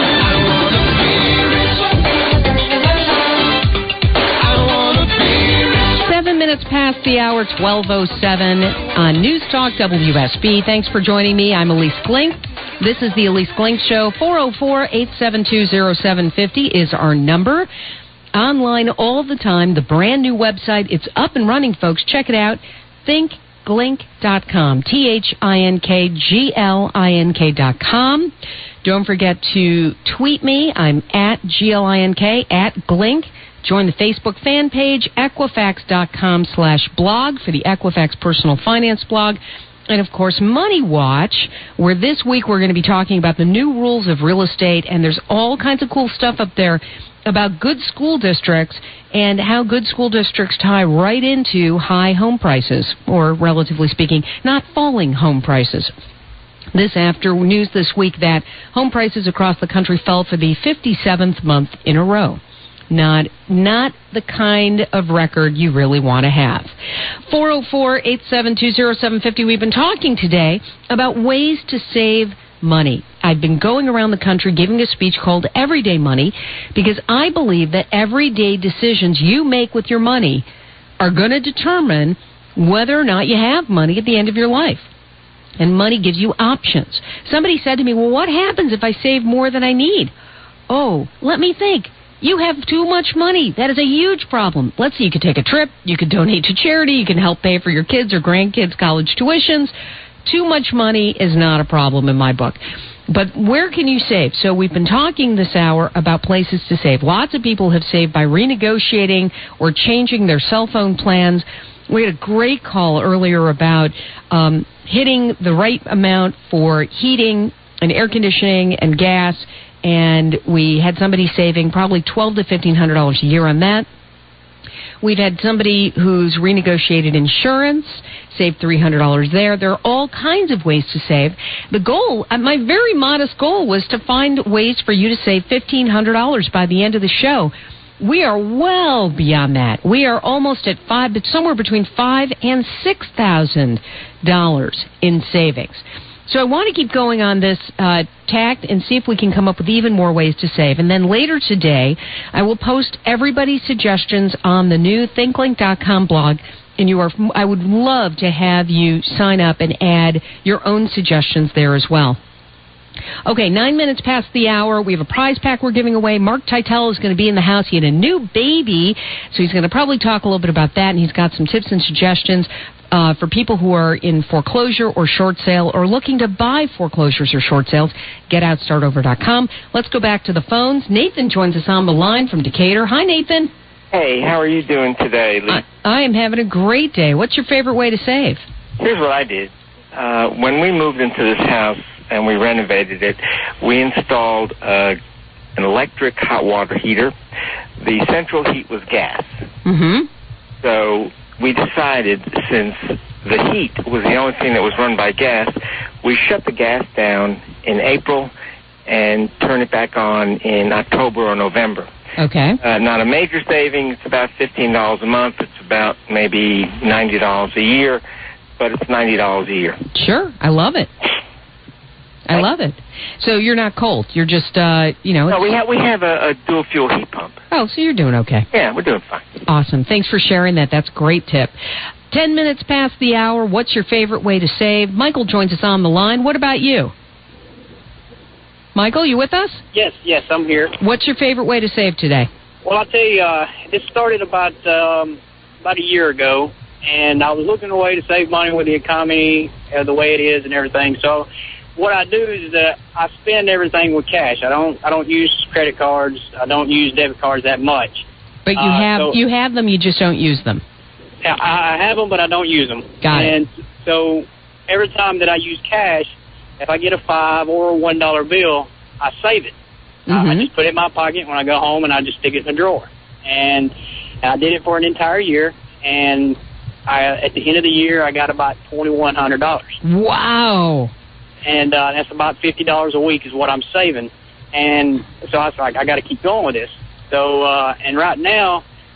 Seven minutes past the hour, twelve oh seven on News Talk W S B. Thanks for joining me. I'm Elise Glink. This is the Elise Glink Show. four oh four, eight seven two, oh seven five oh is our number. Online all the time. The brand new website. It's up and running, folks. Check it out. think glink dot com. T H I N K G L I N K dot com. Don't forget to tweet me. I'm at G L I N K, at Glink. Join the Facebook fan page, Equifax dot com slash blog for the Equifax Personal Finance blog. And, of course, Money Watch, where this week we're going to be talking about the new rules of real estate. And there's all kinds of cool stuff up there about good school districts and how good school districts tie right into high home prices, or, relatively speaking, not falling home prices. This after news this week that home prices across the country fell for the fifty-seventh month in a row. Not not the kind of record you really want to have. four oh four, eight seven two, oh seven five oh. We've been talking today about ways to save money. I've been going around the country giving a speech called Everyday Money because I believe that everyday decisions you make with your money are going to determine whether or not you have money at the end of your life. And money gives you options. Somebody said to me, well, what happens if I save more than I need? Oh, let me think. You have too much money. That is a huge problem. Let's see, you could take a trip, you could donate to charity, you can help pay for your kids or grandkids' college tuitions. Too much money is not a problem in my book. But where can you save? So we've been talking this hour about places to save. Lots of people have saved by renegotiating or changing their cell phone plans. We had a great call earlier about um, hitting the right amount for heating and air conditioning and gas. And we had somebody saving probably twelve hundred to fifteen hundred dollars a year on that. We've had somebody who's renegotiated insurance, saved three hundred dollars there. There are all kinds of ways to save. The goal, my very modest goal, was to find ways for you to save fifteen hundred dollars by the end of the show. We are well beyond that. We are almost at five, but somewhere between five and six thousand dollars in savings. So I want to keep going on this uh, tact and see if we can come up with even more ways to save. And then later today, I will post everybody's suggestions on the new think glink dot com blog. And you are, I would love to have you sign up and add your own suggestions there as well. Okay, nine minutes past the hour. We have a prize pack we're giving away. Mark Teitel is going to be in the house. He had a new baby, so he's going to probably talk a little bit about that. And he's got some tips and suggestions Uh, for people who are in foreclosure or short sale or looking to buy foreclosures or short sales. get out start over dot com. Let's go back to the phones. Nathan joins us on the line from Decatur. Hi, Nathan. Hey, how are you doing today, Lee? I, I am having a great day. What's your favorite way to save? Here's what I did. Uh, when we moved into this house and we renovated it, we installed uh, an electric hot water heater. The central heat was gas. Mm-hmm. So we decided, since the heat was the only thing that was run by gas, we shut the gas down in April and turn it back on in October or November. Okay. Uh, not a major saving. It's about fifteen dollars a month. It's about maybe ninety dollars a year, but it's ninety dollars a year. Sure. I love it. I love it. So you're not cold. You're just, uh, you know. No, we have we have a, a dual fuel heat pump. Oh, so you're doing okay. Yeah, we're doing fine. Awesome. Thanks for sharing that. That's a great tip. Ten minutes past the hour. What's your favorite way to save? Michael joins us on the line. What about you? Michael, you with us? Yes, yes, I'm here. What's your favorite way to save today? Well, I'll tell you, uh, this started about um, about a year ago, and I was looking for a way to save money with the economy uh, the way it is and everything. So what I do is that I spend everything with cash. I don't I don't use credit cards. I don't use debit cards that much. But you uh, have so, you have them, you just don't use them. Yeah, I have them, but I don't use them. Got and it. And so every time that I use cash, if I get a five or a one dollar bill, I save it. Mm-hmm. I, I just put it in my pocket when I go home, and I just stick it in the drawer. And I did it for an entire year, and I, at the end of the year, I got about twenty-one hundred dollars. Wow. And uh, that's about fifty dollars a week is what I'm saving. And so I was like, I got to keep going with this. So, uh, and right now,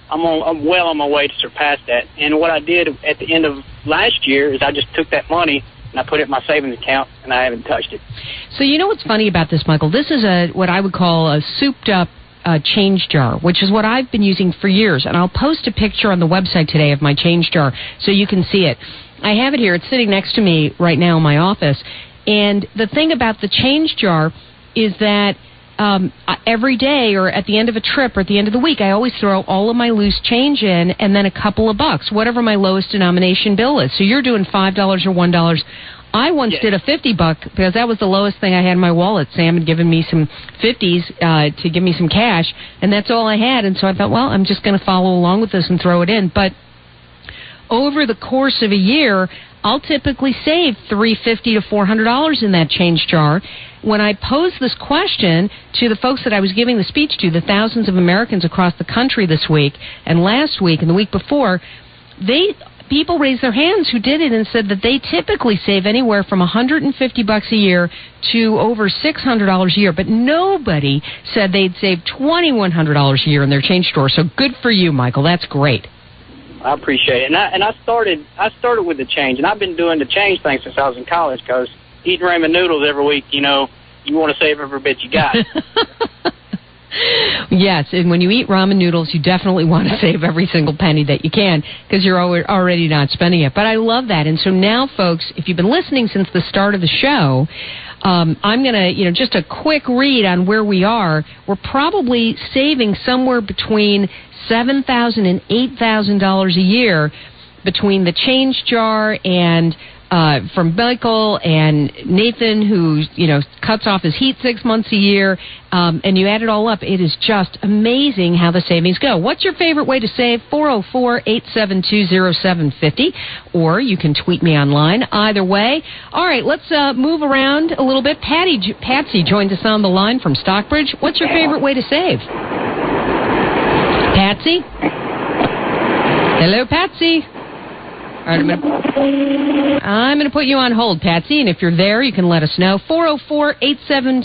I'm on, I'm well on my way to surpass that. And what I did at the end of last year is I just took that money and I put it in my savings account, and I haven't touched it. So you know what's funny about this, Michael? This is a what I would call a souped-up uh, change jar, which is what I've been using for years. And I'll post a picture on the website today of my change jar so you can see it. I have it here. It's sitting next to me right now in my office. And the thing about the change jar is that Um, every day or at the end of a trip or at the end of the week, I always throw all of my loose change in and then a couple of bucks, whatever my lowest denomination bill is. So you're doing five dollars or one dollar. I once yes. did a fifty buck because that was the lowest thing I had in my wallet. Sam had given me some fifties uh, to give me some cash, and that's all I had. And so I thought, well, I'm just going to follow along with this and throw it in. But over the course of a year, I'll typically save three hundred fifty dollars to four hundred dollars in that change jar. When I posed this question to the folks that I was giving the speech to, the thousands of Americans across the country this week and last week and the week before, they people raised their hands who did it and said that they typically save anywhere from one hundred fifty bucks a year to over six hundred dollars a year. But nobody said they'd save twenty-one hundred dollars a year in their change store. So good for you, Michael. That's great. I appreciate it. And I, and I started I started with the change, and I've been doing the change thing since I was in college because eating ramen noodles every week, you know, you want to save every bit you got. Yes, and when you eat ramen noodles, you definitely want to save every single penny that you can because you're already not spending it. But I love that. And so now, folks, if you've been listening since the start of the show, um, I'm going to, you know, just a quick read on where we are. We're probably saving somewhere between seven thousand dollars and eight thousand dollars a year between the change jar and uh, from Michael and Nathan, who, you know, cuts off his heat six months a year, um, and you add it all up, it is just amazing how the savings go. What's your favorite way to save? four oh four, eight seven two, oh seven five oh, or you can tweet me online. Either way. All right, let's uh, move around a little bit. Patty, Patsy joins us on the line from Stockbridge. What's your favorite way to save? Patsy? Hello, Patsy. All right, I'm going to I'm going to put you on hold, Patsy, and if you're there, you can let us know. four oh four, eight seven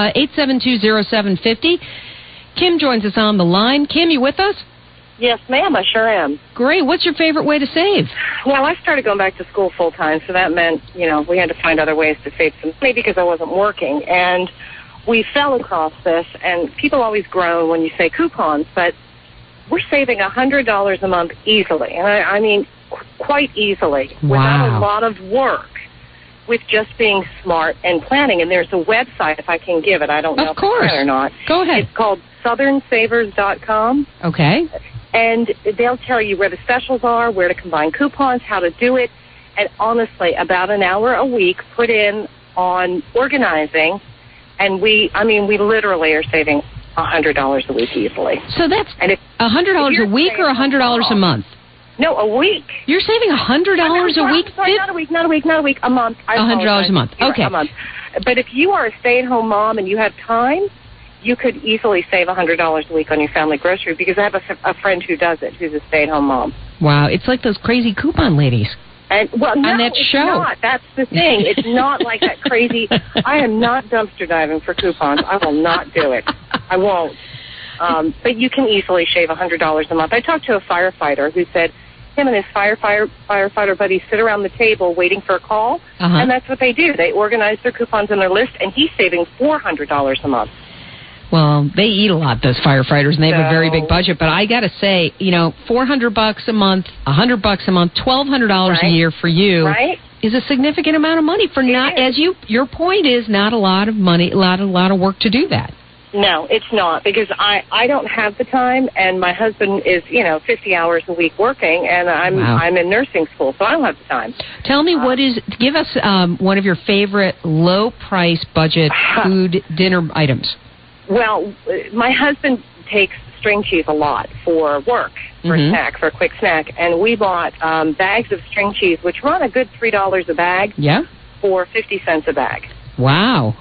two, oh seven five oh. Kim joins us on the line. Kim, you with us? Yes, ma'am, I sure am. Great. What's your favorite way to save? Well, I started going back to school full-time, so that meant, you know, we had to find other ways to save some money because I wasn't working. And we fell across this, and people always groan when you say coupons, but we're saving one hundred dollars a month easily. And I, I mean, qu- quite easily, wow. without a lot of work, with just being smart and planning. And there's a website, if I can give it. I don't know of course. if it's or not. Go ahead. It's called southern savers dot com. Okay. And they'll tell you where the specials are, where to combine coupons, how to do it. And honestly, about an hour a week put in on organizing. And we, I mean, we literally are saving one hundred dollars a week easily. So that's and if, one hundred dollars a week or one hundred dollars a month? No, a week. You're saving one hundred dollars oh, no, a week? I'm sorry, not a week, not a week, not a week, a month. one hundred dollars a month. Okay. A month. But if you are a stay-at-home mom and you have time, you could easily save one hundred dollars a week on your family grocery because I have a, a friend who does it, who's a stay-at-home mom. Wow, it's like those crazy coupon ladies. And well, no, on that it's show. not. That's the thing. It's not like that crazy. I am not dumpster diving for coupons. I will not do it. I won't. Um, but you can easily shave one hundred dollars a month. I talked to a firefighter who said him and his firefighter firefighter buddies sit around the table waiting for a call, uh-huh. and that's what they do. They organize their coupons on their list, and he's saving four hundred dollars a month. Well, they eat a lot, those firefighters, and they have so, a very big budget. But I got to say, you know, four hundred bucks a month, one hundred bucks a month, twelve hundred dollars right. a year for you right. is a significant amount of money for it not, is. as you, your point is, not a lot of money, a lot, a lot of work to do that. No, it's not, because I, I don't have the time, and my husband is, you know, fifty hours a week working, and I'm wow. I'm in nursing school, so I don't have the time. Tell me, uh, what is, give us um, one of your favorite low-price budget food dinner items. Well, my husband takes string cheese a lot for work, for mm-hmm. a snack, for a quick snack, and we bought um, bags of string cheese, which run a good three dollars a bag, yeah, for fifty cents a bag. Wow.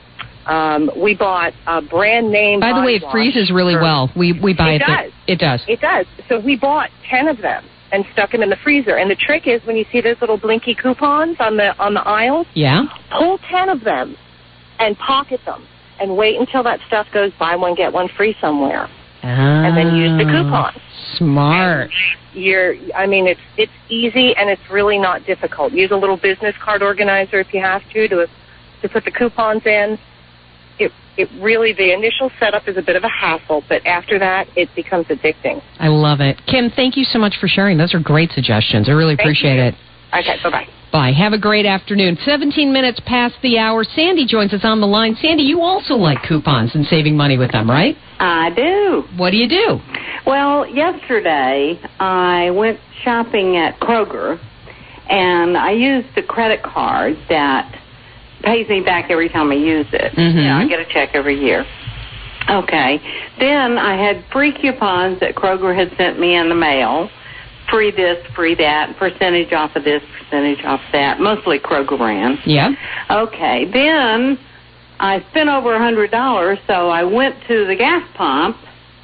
Um, we bought a brand name. By the way, it freezes really for, well. We we buy it. It does. It does. It does. So we bought ten of them and stuck them in the freezer. And the trick is, when you see those little blinky coupons on the on the aisles, yeah, pull ten of them and pocket them, and wait until that stuff goes buy one get one free somewhere. Ah, and then use the coupon. Smart. You're, I mean, it's it's easy and it's really not difficult. Use a little business card organizer if you have to to to put the coupons in. It it really, the initial setup is a bit of a hassle, but after that, it becomes addicting. I love it. Kim, thank you so much for sharing. Those are great suggestions. I really appreciate it. Okay, bye-bye. Bye. Have a great afternoon. seventeen minutes past the hour. Sandy joins us on the line. Sandy, you also like coupons and saving money with them, right? I do. What do you do? Well, yesterday I went shopping at Kroger, and I used a credit card that pays me back every time I use it. Mm-hmm. You know, I get a check every year. Okay. Then I had free coupons that Kroger had sent me in the mail. Free this, free that, percentage off of this, percentage off that. Mostly Kroger brand. Yeah. Okay. Then I spent over one hundred dollars, so I went to the gas pump,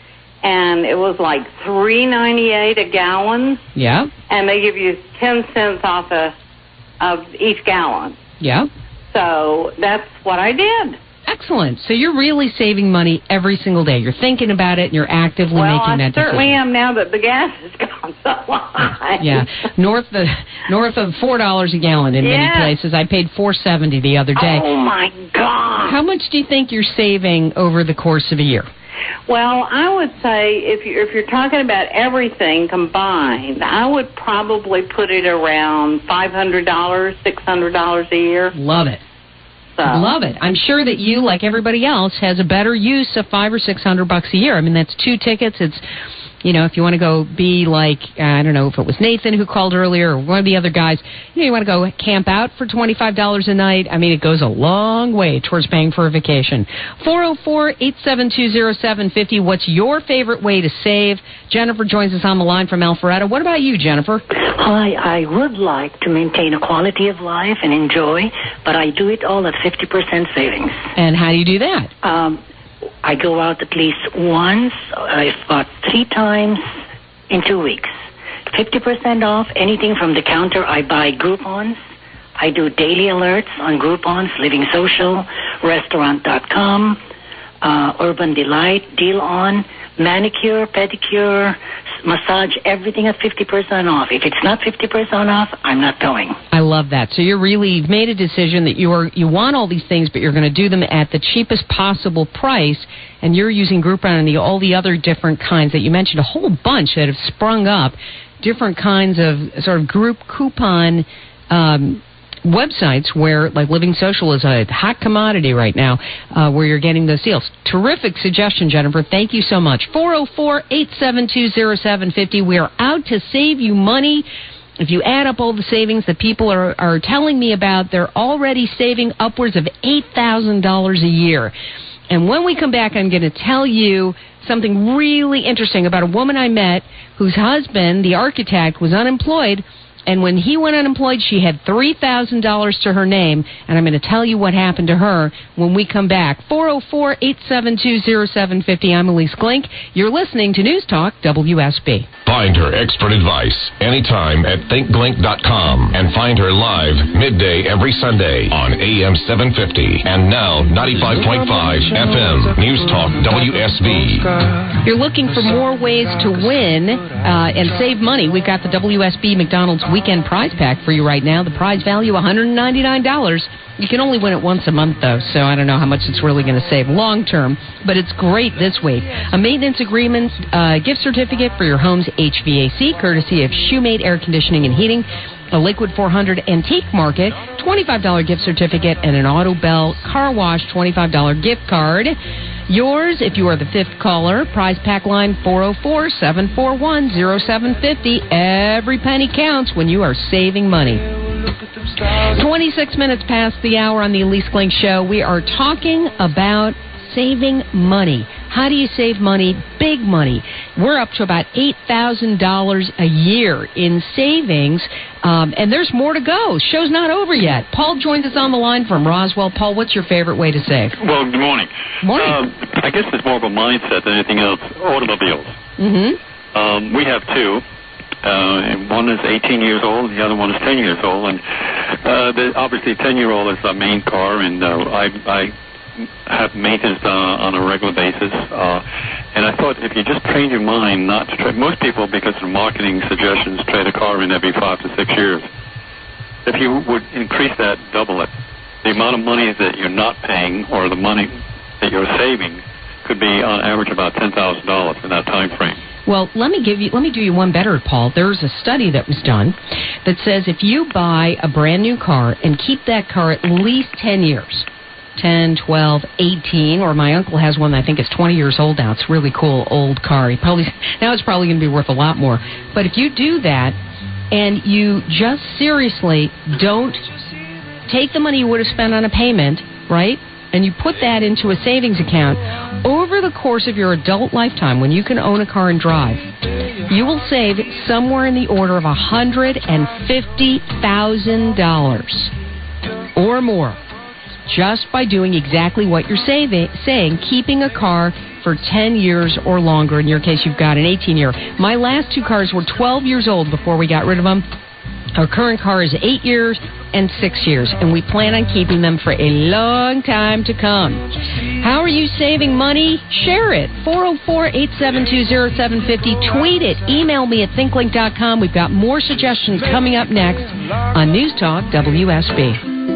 and it was like three ninety-eight a gallon. Yeah. And they give you ten cents off of, of each gallon. Yeah. So that's what I did. Excellent. So you're really saving money every single day. You're thinking about it, and you're actively well, making that decision. Well, I certainly am now that the gas has gone so high. Yeah, north of north of four dollars a gallon in yes. many places. I paid four seventy the other day. Oh my God! How much do you think you're saving over the course of a year? Well, I would say if you if you're talking about everything combined, I would probably put it around five hundred dollars, six hundred dollars a year. Love it. So. Love it. I'm sure that you, like everybody else, has a better use of five or six hundred bucks a year. I mean, that's two tickets. It's, you know, if you want to go be like, uh, I don't know if it was Nathan who called earlier or one of the other guys, you know, you want to go camp out for twenty-five dollars a night. I mean, it goes a long way towards paying for a vacation. four oh four, eight seven two, oh seven five oh. What's your favorite way to save? Jennifer joins us on the line from Alpharetta. What about you, Jennifer? Hi, I would like to maintain a quality of life and enjoy, but I do it all at fifty percent savings. And how do you do that? Um, I go out at least once, if not three times in two weeks. fifty percent off anything from the counter. I buy Groupons. I do daily alerts on Groupons, Living Social, Restaurant dot com, uh, Urban Delight, Deal On, manicure, pedicure, massage, everything at fifty percent off. If it's not fifty percent off, I'm not going. I love that. So you're really you've made a decision that you are you want all these things, but you're going to do them at the cheapest possible price, and you're using Groupon and the, all the other different kinds that you mentioned, a whole bunch that have sprung up, different kinds of sort of group coupon um websites where, like Living Social is a hot commodity right now, uh, where you're getting those deals. Terrific suggestion, Jennifer. Thank you so much. four oh four, eight seven two, oh seven five oh. We are out to save you money. If you add up all the savings that people are, are telling me about, they're already saving upwards of eight thousand dollars a year. And when we come back, I'm going to tell you something really interesting about a woman I met whose husband, the architect, was unemployed. And when he went unemployed, she had three thousand dollars to her name. And I'm going to tell you what happened to her when we come back. four oh four, eight seven two, oh seven five oh. I'm Elise Glink. You're listening to News Talk W S B. Find her expert advice anytime at think glink dot com and find her live midday every Sunday on A M seven fifty and now ninety-five point five F M News Talk W S B. You're looking for more ways to win uh, and save money. We've got the W S B McDonald's Weekend Prize Pack for you right now. The prize value one hundred ninety-nine dollars. You can only win it once a month, though, so I don't know how much it's really going to save long term, but it's great this week. A maintenance agreement, uh, gift certificate for your home's H V A C, courtesy of Shoemate Air Conditioning and Heating, a Liquid four hundred Antique Market, twenty-five dollars gift certificate, and an Auto Bell Car Wash twenty-five dollars gift card. Yours, if you are the fifth caller, prize pack line four oh four, seven four one, oh seven five oh. Every penny counts when you are saving money. twenty-six minutes past the hour on the Elise Glink Show. We are talking about saving money. How do you save money? Big money. We're up to about eight thousand dollars a year in savings, um, and there's more to go. Show's not over yet. Paul joins us on the line from Roswell. Paul, what's your favorite way to save? Well, good morning. Morning. Um, I guess it's more of a mindset than anything else. Automobiles. Mm-hmm. Um, we have two. Uh, and one is eighteen years old, the other one is ten years old. And uh, the, obviously, ten-year-old is our main car, and uh, I... I have maintenance uh, on a regular basis, uh, And I thought if you just train your mind not to trade, most people, because of marketing suggestions, trade a car in every five to six years. If you would increase that, double it, the amount of money that you're not paying or the money that you're saving could be on average about ten thousand dollars in that time frame. Well, let me give you, let me do you one better, Paul. There's a study that was done that says if you buy a brand new car and keep that car at least ten years, ten, twelve, eighteen, or my uncle has one that I think is twenty years old now. It's a really cool old car. He probably now it's probably going to be worth a lot more. But if you do that and you just seriously don't take the money you would have spent on a payment, right, and you put that into a savings account, over the course of your adult lifetime, when you can own a car and drive, you will save somewhere in the order of one hundred fifty thousand dollars or more just by doing exactly what you're saving, saying, keeping a car for ten years or longer. In your case, you've got an eighteen-year. My last two cars were twelve years old before we got rid of them. Our current car is eight years and six years, and we plan on keeping them for a long time to come. How are you saving money? Share it. four oh four, eight seven two, oh seven five oh. Tweet it. Email me at think link dot com. We've got more suggestions coming up next on News Talk W S B.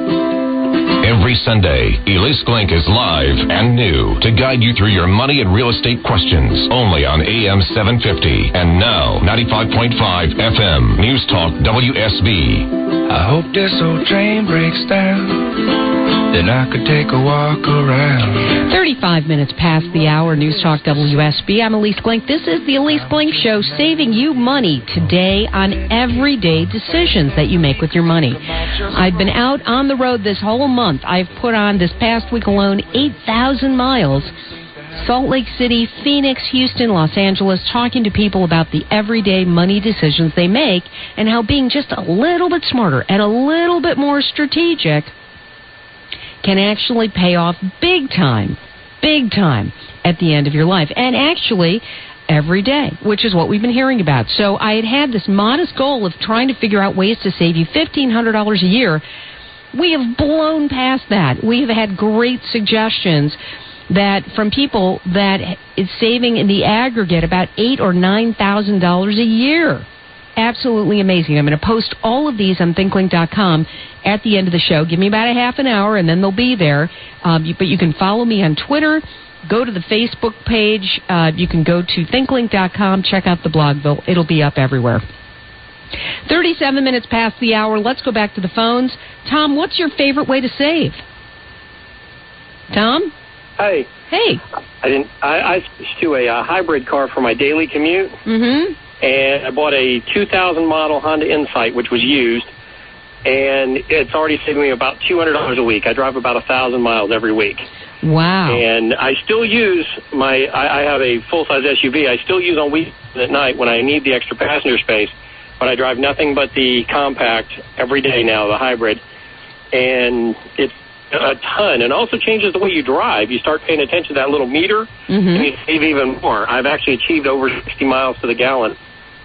Every Sunday, Elise Glink is live and new to guide you through your money and real estate questions. Only on A M seven fifty and now ninety-five point five F M News Talk W S B. I hope this old train breaks down, then I could take a walk around. thirty-five minutes past the hour, News Talk W S B. I'm Elise Glink. This is the Elise Glink Show, saving you money today on everyday decisions that you make with your money. I've been out on the road this whole month. I've put on, this past week alone, eight thousand miles. Salt Lake City, Phoenix, Houston, Los Angeles, talking to people about the everyday money decisions they make and how being just a little bit smarter and a little bit more strategic can actually pay off big time, big time at the end of your life. And actually, every day, which is what we've been hearing about. So I had had this modest goal of trying to figure out ways to save you fifteen hundred dollars a year. We have blown past that. We have had great suggestions that from people that is saving in the aggregate about eight or nine thousand dollars a year. Absolutely amazing. I'm going to post all of these on think link dot com at the end of the show. Give me about a half an hour, and then they'll be there. Um, you, but you can follow me on Twitter. Go to the Facebook page. Uh, you can go to think link dot com. Check out the blog. It'll be up everywhere. thirty-seven minutes past the hour. Let's go back to the phones. Tom, what's your favorite way to save? Tom? Hey. Hey. I didn't. I, I switched to a, a hybrid car for my daily commute. Mm-hmm. And I bought a two thousand model Honda Insight, which was used, and it's already saving me about two hundred dollars a week. I drive about one thousand miles every week. Wow. And I still use my, I, I have a full-size S U V. I still use on weekends at night when I need the extra passenger space, but I drive nothing but the compact every day now, the hybrid, and it's a ton. And also changes the way you drive. You start paying attention to that little meter, mm-hmm. and you save even more. I've actually achieved over sixty miles to the gallon,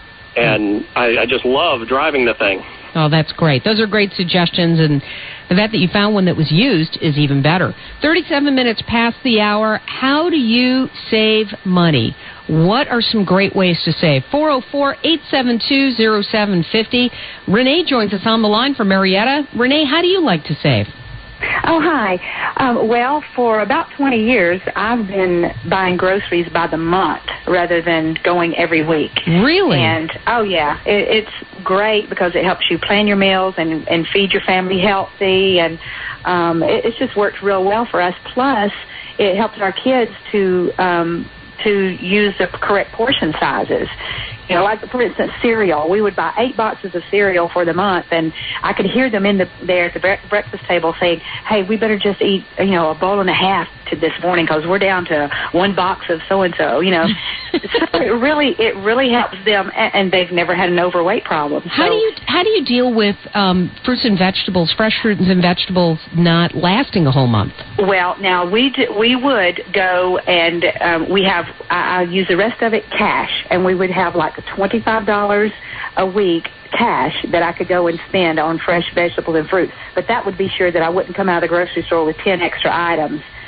and I, I just love driving the thing. Oh, that's great. Those are great suggestions, and the fact that you found one that was used is even better. thirty-seven minutes past the hour. How do you save money? What are some great ways to save? four oh four, eight seven two, oh seven five oh. Renee joins us on the line from Marietta. Renee, how do you like to save? Oh, hi. Um, well, for about twenty years, I've been buying groceries by the month rather than going every week. Really? And, oh, yeah. It, it's great because it helps you plan your meals and, and feed your family healthy. And um, it, it's just worked real well for us. Plus, it helps our kids to um, to use the correct portion sizes. You know, like, for instance, cereal. We would buy eight boxes of cereal for the month, and I could hear them in the there at the bre- breakfast table saying, hey, we better just eat, you know, a bowl and a half to this morning because we're down to one box of so-and-so, you know. So it really it really helps them, and, and they've never had an overweight problem. So, how do you how do you deal with um, fruits and vegetables, fresh fruits and vegetables not lasting a whole month? Well, now, we do, we would go and um, we have, I, I use the rest of it cash, and we would have like twenty-five dollars a week cash that I could go and spend on fresh vegetables and fruit. But that would be sure that I wouldn't come out of the grocery store with ten extra items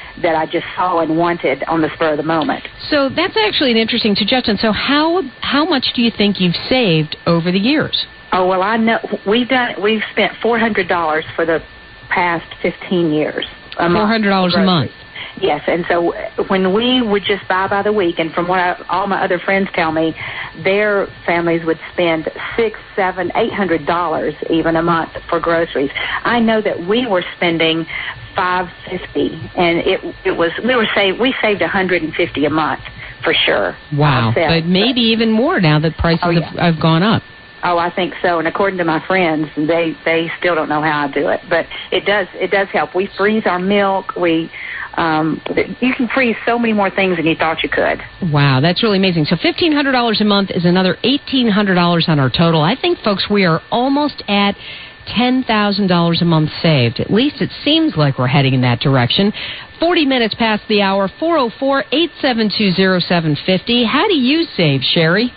that I just saw and wanted on the spur of the moment. So that's actually an interesting suggestion. So how how much do you think you've saved over the years? Oh, well, I know we've done we've spent four hundred dollars for the past fifteen years. four hundred dollars a month. Yes, and so when we would just buy by the week, and from what I, all my other friends tell me, their families would spend six, seven, eight hundred dollars even a month for groceries. I know that we were spending five fifty, and it it was we were save we saved a hundred and fifty a month for sure. Wow, but maybe even more now that prices oh, yeah. have, have gone up. Oh, I think so. And according to my friends, they they still don't know how I do it, but it does it does help. We freeze our milk. We um, you can freeze so many more things than you thought you could. Wow, that's really amazing. So fifteen hundred dollars a month is another eighteen hundred dollars on our total. I think, folks, we are almost at ten thousand dollars a month saved. At least it seems like we're heading in that direction. forty minutes past the hour, four oh four, eight seven two, oh seven five oh. How do you save, Sherry?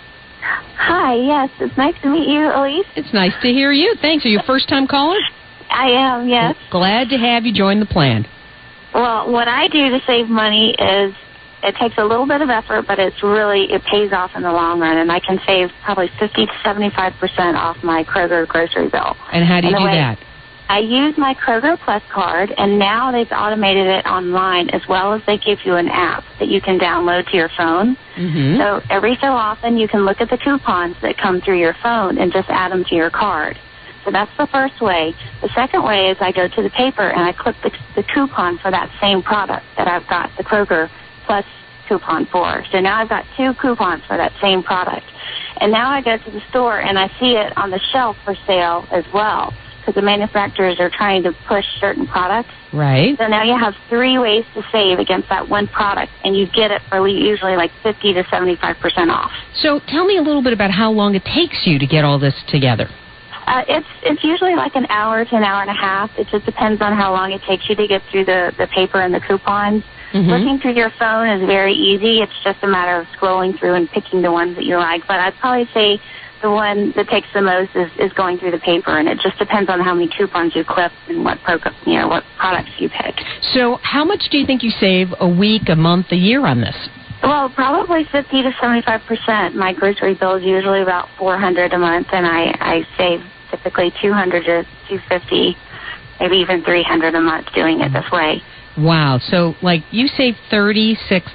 Hi, yes, it's nice to meet you, Elise. It's nice to hear you. Thanks. Are you a first-time caller? I am, yes. Glad to have you join the plan. Well, what I do to save money is it takes a little bit of effort, but it's really, it pays off in the long run, and I can save probably fifty to seventy-five percent off my Kroger grocery bill. And how do you and do way, that? I use my Kroger Plus card, and now they've automated it online, as well as they give you an app that you can download to your phone. Mm-hmm. So every so often you can look at the coupons that come through your phone and just add them to your card. So that's the first way. The second way is I go to the paper and I click the, the coupon for that same product that I've got the Kroger Plus coupon for. So now I've got two coupons for that same product. And now I go to the store and I see it on the shelf for sale as well, because the manufacturers are trying to push certain products. Right. So now you have three ways to save against that one product, and you get it for usually like fifty to seventy-five percent off. So tell me a little bit about how long it takes you to get all this together. Uh, it's it's usually like an hour to an hour and a half. It just depends on how long it takes you to get through the, the paper and the coupons. Mm-hmm. Looking through your phone is very easy. It's just a matter of scrolling through and picking the ones that you like. But I'd probably say the one that takes the most is, is going through the paper, and it just depends on how many coupons you clip and what pro, you know what products you pick. So how much do you think you save a week, a month, a year on this? Well, probably fifty to seventy-five percent. My grocery bill is usually about four hundred a month, and I, I save typically two hundred to two fifty, maybe even three hundred a month doing it this way. Wow. So, like, you save thirty-six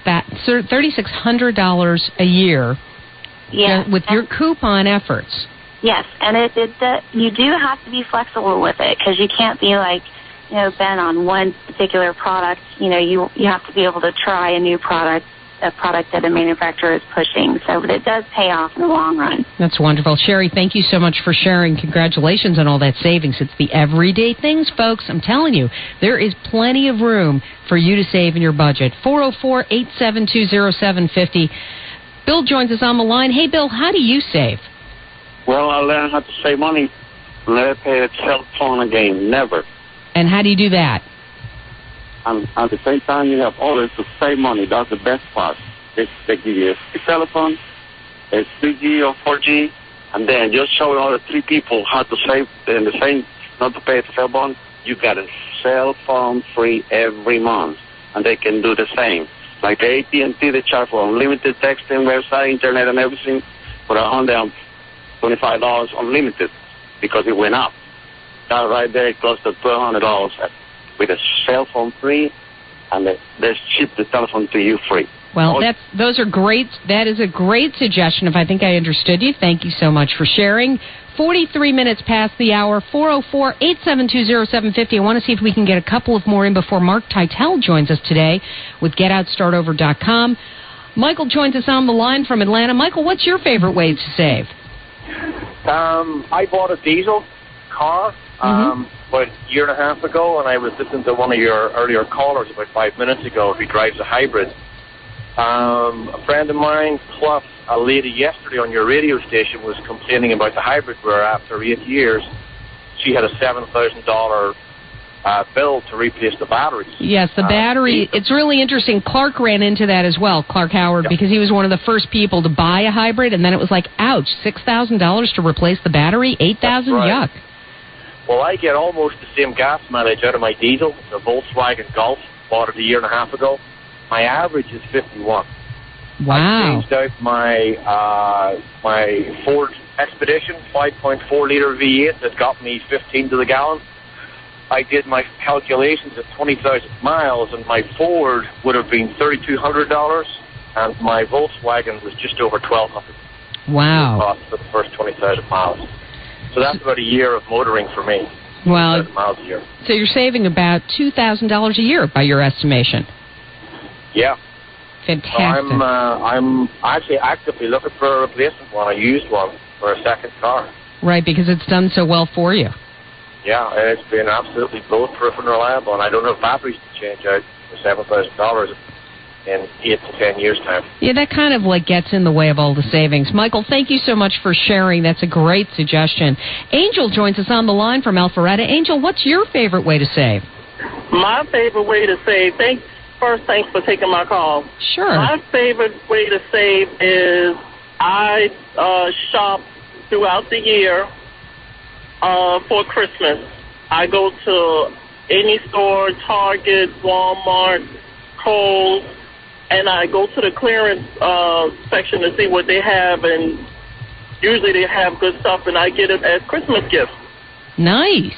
hundred dollars a year. Yeah, with your coupon efforts. Yes, and it, it uh, you do have to be flexible with it, because you can't be like, you know, bent on one particular product. You know, you you have to be able to try a new product, a product that a manufacturer is pushing. So it does pay off in the long run. That's wonderful. Sherry, thank you so much for sharing. Congratulations on all that savings. It's the everyday things, folks. I'm telling you, there is plenty of room for you to save in your budget. four oh four, eight seven two, oh seven five oh. Bill joins us on the line. Hey, Bill, how do you save? Well, I learned how to save money. Never pay a cell phone again. Never. And how do you do that? And at the same time, you have orders to save money. That's the best part. They, they give you a telephone, a three G or four G, and then just showing all the three people how to save in the same, not to pay the cell phone. You got a cell phone free every month, and they can do the same. Like the A T and T, they charge for unlimited texting, website, internet, and everything for one hundred twenty-five dollars unlimited because it went up. That right there cost twelve hundred dollars with a cell phone free, and they, they ship the telephone to you free. Well, that's those are great. That is a great suggestion. If I think I understood you, thank you so much for sharing. forty-three minutes past the hour, four oh four, eight seven two, oh seven five oh. I want to see if we can get a couple of more in before Mark Titel joins us today with get out start over dot com. Michael joins us on the line from Atlanta. Michael, what's your favorite way to save? Um, I bought a diesel car um, mm-hmm. about a year and a half ago, and I was listening to one of your earlier callers about five minutes ago who drives a hybrid. Um, a friend of mine, plus a lady yesterday on your radio station, was complaining about the hybrid where after eight years she had a seven thousand dollars uh, bill to replace the batteries. Yes, the battery. Uh, it's really interesting. Clark ran into that as well, Clark Howard, yeah. because he was one of the first people to buy a hybrid, and then it was like, ouch, six thousand dollars to replace the battery? eight thousand dollars? Right. Yuck. Well, I get almost the same gas mileage out of my diesel, the Volkswagen Golf. bought it a year and a half ago. My average is fifty-one. Wow. I changed out my uh, my Ford Expedition five point four liter V eight that got me fifteen to the gallon. I did my calculations at twenty thousand miles, and my Ford would have been thirty-two hundred dollars, and my Volkswagen was just over twelve hundred dollars. Wow. Cost for the first twenty thousand miles. So that's about a year of motoring for me. Well, miles a year. So you're saving about two thousand dollars a year by your estimation. Yeah. Fantastic. So I'm, uh, I'm actually actively looking for a replacement one, a used one, for a second car. Right, because it's done so well for you. Yeah, it's been absolutely bulletproof and reliable, and I don't have batteries to change out for seven thousand dollars in eight to ten years' time. Yeah, that kind of like gets in the way of all the savings. Michael, thank you so much for sharing. That's a great suggestion. Angel joins us on the line from Alpharetta. Angel, what's your favorite way to save? My favorite way to save, thanks, first, thanks for taking my call. Sure. My favorite way to save is I uh, shop throughout the year uh, for Christmas. I go to any store, Target, Walmart, Kohl's, and I go to the clearance uh, section to see what they have, and usually they have good stuff, and I get it as Christmas gifts. Nice.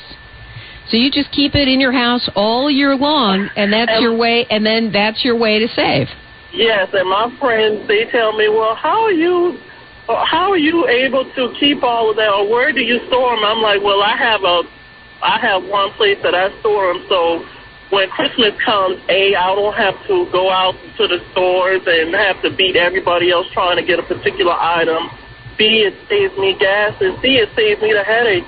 So you just keep it in your house all year long, and that's and, your way, and then that's your way to save. Yes, and my friends, they tell me, well, how are you, how are you able to keep all of that, or where do you store them? I'm like, well, I have a, I have one place that I store them, so when Christmas comes, A, I don't have to go out to the stores and have to beat everybody else trying to get a particular item. B, it saves me gas, and C, it saves me the headache.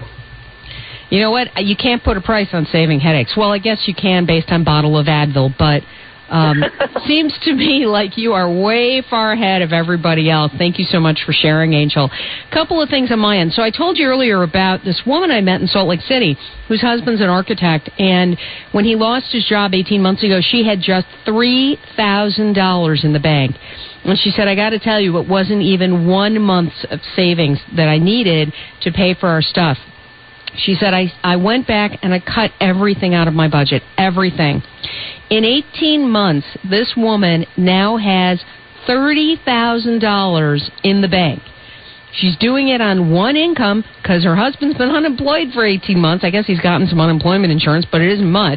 You know what? You can't put a price on saving headaches. Well, I guess you can based on bottle of Advil, but um, seems to me like you are way far ahead of everybody else. Thank you so much for sharing, Angel. Couple of things on my end. So I told you earlier about this woman I met in Salt Lake City whose husband's an architect, and when he lost his job eighteen months ago, she had just three thousand dollars in the bank. And she said, I got to tell you, it wasn't even one month's of savings that I needed to pay for our stuff. She said, I, I went back and I cut everything out of my budget, everything. In eighteen months, this woman now has thirty thousand dollars in the bank. She's doing it on one income because her husband's been unemployed for eighteen months. I guess he's gotten some unemployment insurance, but it isn't much.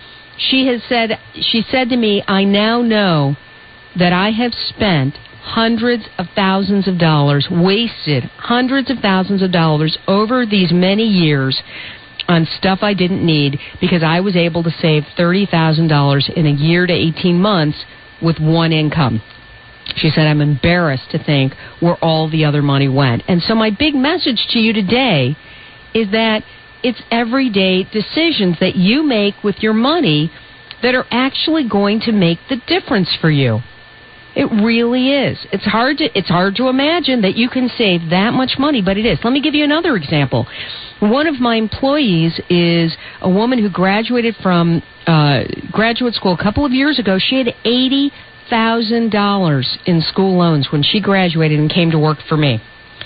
She has said, she said to me, I now know that I have spent hundreds of thousands of dollars, wasted hundreds of thousands of dollars over these many years on stuff I didn't need because I was able to save thirty thousand dollars in a year to eighteen months with one income. She said, I'm embarrassed to think where all the other money went. And so my big message to you today is that it's everyday decisions that you make with your money that are actually going to make the difference for you. It really is. It's hard to it's hard to imagine that you can save that much money, but it is. Let me give you another example. One of my employees is a woman who graduated from uh, graduate school a couple of years ago. She had eighty thousand dollars in school loans when she graduated and came to work for me.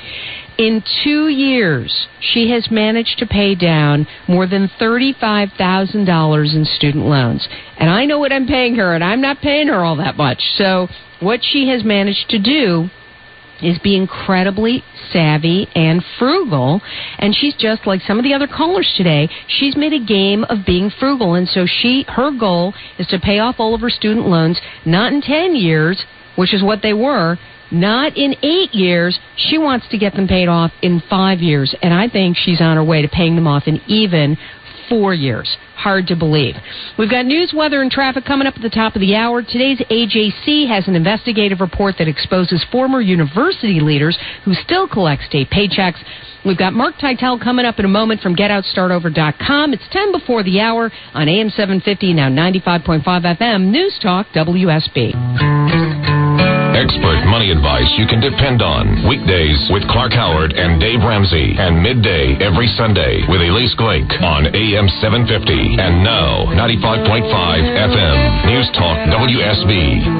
In two years, she has managed to pay down more than thirty-five thousand dollars in student loans. And I know what I'm paying her, and I'm not paying her all that much. So what she has managed to do is be incredibly savvy and frugal, and she's just like some of the other callers today. She's made a game of being frugal, and so she her goal is to pay off all of her student loans, not in ten years, which is what they were, not in eight years. She wants to get them paid off in five years, and I think she's on her way to paying them off in even four years. Hard to believe. We've got news, weather, and traffic coming up at the top of the hour. Today's A J C has an investigative report that exposes former university leaders who still collect state paychecks. We've got Mark Teitel coming up in a moment from get out start over dot com. It's ten before the hour on A M seven fifty, now ninety-five point five F M, News Talk W S B. Expert money advice you can depend on. Weekdays with Clark Howard and Dave Ramsey, and midday every Sunday with Elise Glink on A M seven fifty and now ninety-five point five F M, News Talk W S B.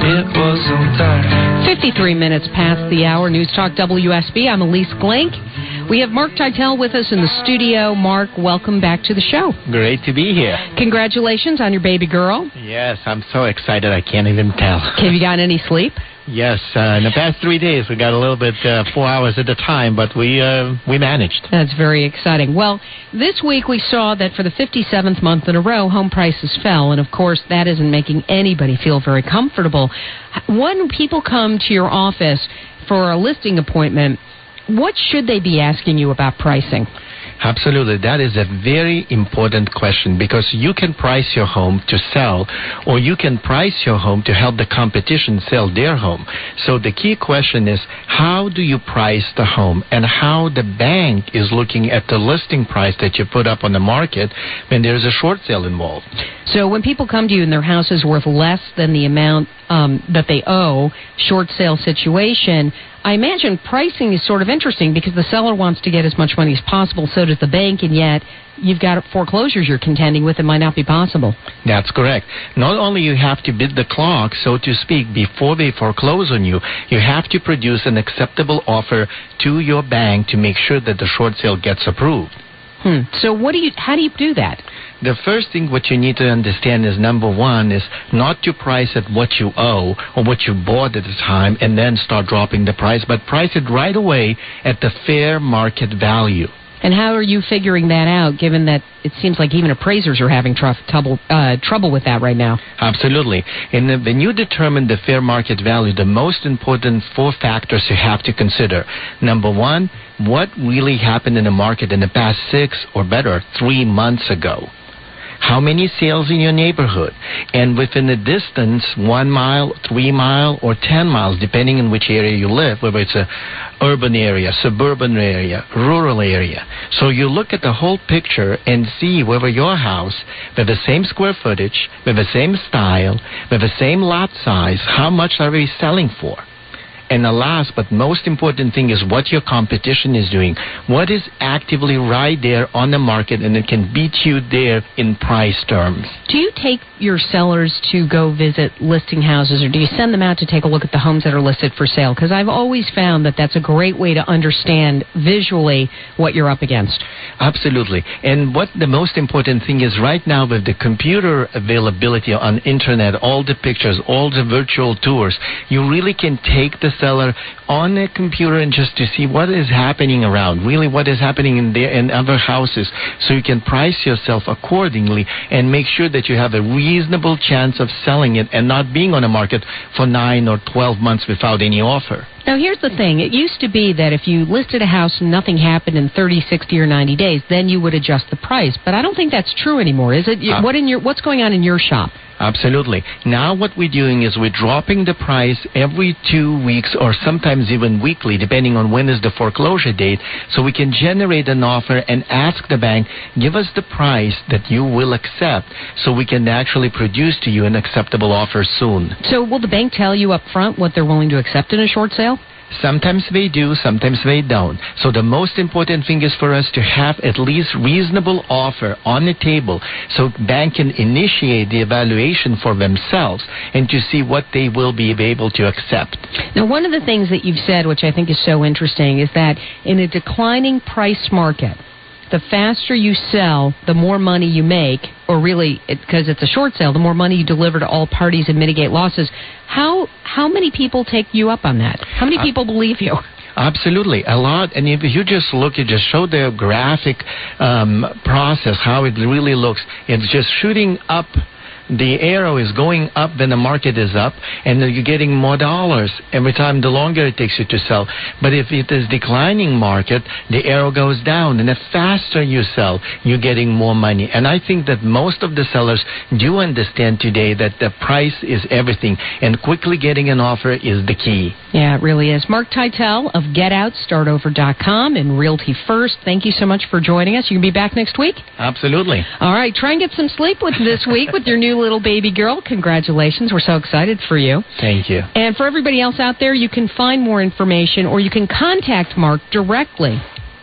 it was on time. fifty-three minutes past the hour. News Talk W S B. I'm Elise Glink. We have Mark Teitel with us in the studio. Mark, welcome back to the show. Great to be here. Congratulations on your baby girl. Yes, I'm so excited I can't even tell. Have you gotten any sleep? Yes, uh, in the past three days we got a little bit, uh, four hours at a time, but we uh, we managed. That's very exciting. Well, this week we saw that for the fifty-seventh month in a row, home prices fell, and of course that isn't making anybody feel very comfortable. When people come to your office for a listing appointment, what should they be asking you about pricing? Absolutely. That is a very important question because you can price your home to sell or you can price your home to help the competition sell their home. So the key question is, how do you price the home and how the bank is looking at the listing price that you put up on the market when there's a short sale involved? So when people come to you and their house is worth less than the amount um, that they owe, short sale situation, I imagine pricing is sort of interesting because the seller wants to get as much money as possible, so does the bank, and yet you've got foreclosures you're contending with that might not be possible. That's correct. Not only you have to beat the clock, so to speak, before they foreclose on you, you have to produce an acceptable offer to your bank to make sure that the short sale gets approved. Hmm. So what do you? How do you do that? The first thing what you need to understand is, number one, is not to price at what you owe or what you bought at the time and then start dropping the price, but price it right away at the fair market value. And how are you figuring that out, given that it seems like even appraisers are having tr- trouble, uh, trouble with that right now? Absolutely. And the, when you determine the fair market value, the most important four factors you have to consider. Number one, what really happened in the market in the past six or better, three months ago? How many sales in your neighborhood? And within a distance, one mile, three mile, or ten miles, depending on which area you live, whether it's a urban area, suburban area, rural area. So you look at the whole picture and see whether your house, with the same square footage, with the same style, with the same lot size, how much are we selling for? And the last but most important thing is what your competition is doing. What is actively right there on the market and it can beat you there in price terms. Do you take your sellers to go visit listing houses or do you send them out to take a look at the homes that are listed for sale? Because I've always found that that's a great way to understand visually what you're up against. Absolutely. And what the most important thing is right now with the computer availability on internet, all the pictures, all the virtual tours, you really can take the seller on a computer and just to see what is happening around, really what is happening in there in other houses, so you can price yourself accordingly and make sure that you have a reasonable chance of selling it and not being on the market for nine or twelve months without any offer. Now, here's the thing. It used to be that if you listed a house and nothing happened in thirty, sixty, or ninety days, then you would adjust the price. But I don't think that's true anymore, is it? Uh, what in your What's going on in your shop? Absolutely. Now what we're doing is we're dropping the price every two weeks or sometimes even weekly, depending on when is the foreclosure date, so we can generate an offer and ask the bank, give us the price that you will accept so we can actually produce to you an acceptable offer soon. So will the bank tell you up front what they're willing to accept in a short sale? Sometimes they do, sometimes they don't. So the most important thing is for us to have at least reasonable offer on the table so bank can initiate the evaluation for themselves and to see what they will be able to accept. Now, one of the things that you've said, which I think is so interesting, is that in a declining price market, the faster you sell, the more money you make, or really, because it, it's a short sale, the more money you deliver to all parties and mitigate losses. How how many people take you up on that? How many people uh, believe you? Absolutely, a lot. And if you just look, you just show the graphic um, process, how it really looks. It's just shooting up. The arrow is going up when the market is up, and you're getting more dollars every time the longer it takes you to sell. But if it is declining market, the arrow goes down, and the faster you sell, you're getting more money. And I think that most of the sellers do understand today that the price is everything, and quickly getting an offer is the key. Yeah, it really is. Mark Teitel of Get Out Start Over dot com and Realty First, thank you so much for joining us. You can be back next week? Absolutely. All right, try and get some sleep with this week with your new little baby girl. Congratulations. We're so excited for you. Thank you. And for everybody else out there, you can find more information or you can contact Mark directly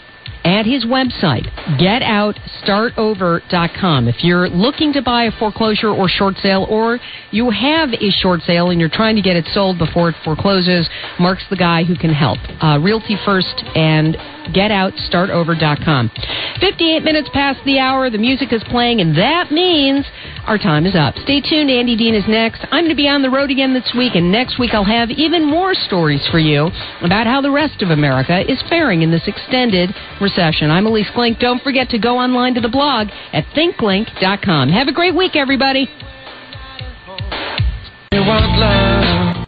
at his website, get out start over dot com. If you're looking to buy a foreclosure or short sale, or you have a short sale and you're trying to get it sold before it forecloses, Mark's the guy who can help. Uh, Realty First and get out start over dot com. fifty-eight minutes past the hour, the music is playing, and that means our time is up. Stay tuned. Andy Dean is next. I'm going to be on the road again this week, and next week I'll have even more stories for you about how the rest of America is faring in this extended recession. I'm Elise Glink. Don't forget to go online to the blog at think link dot com. Have a great week, everybody. You want love.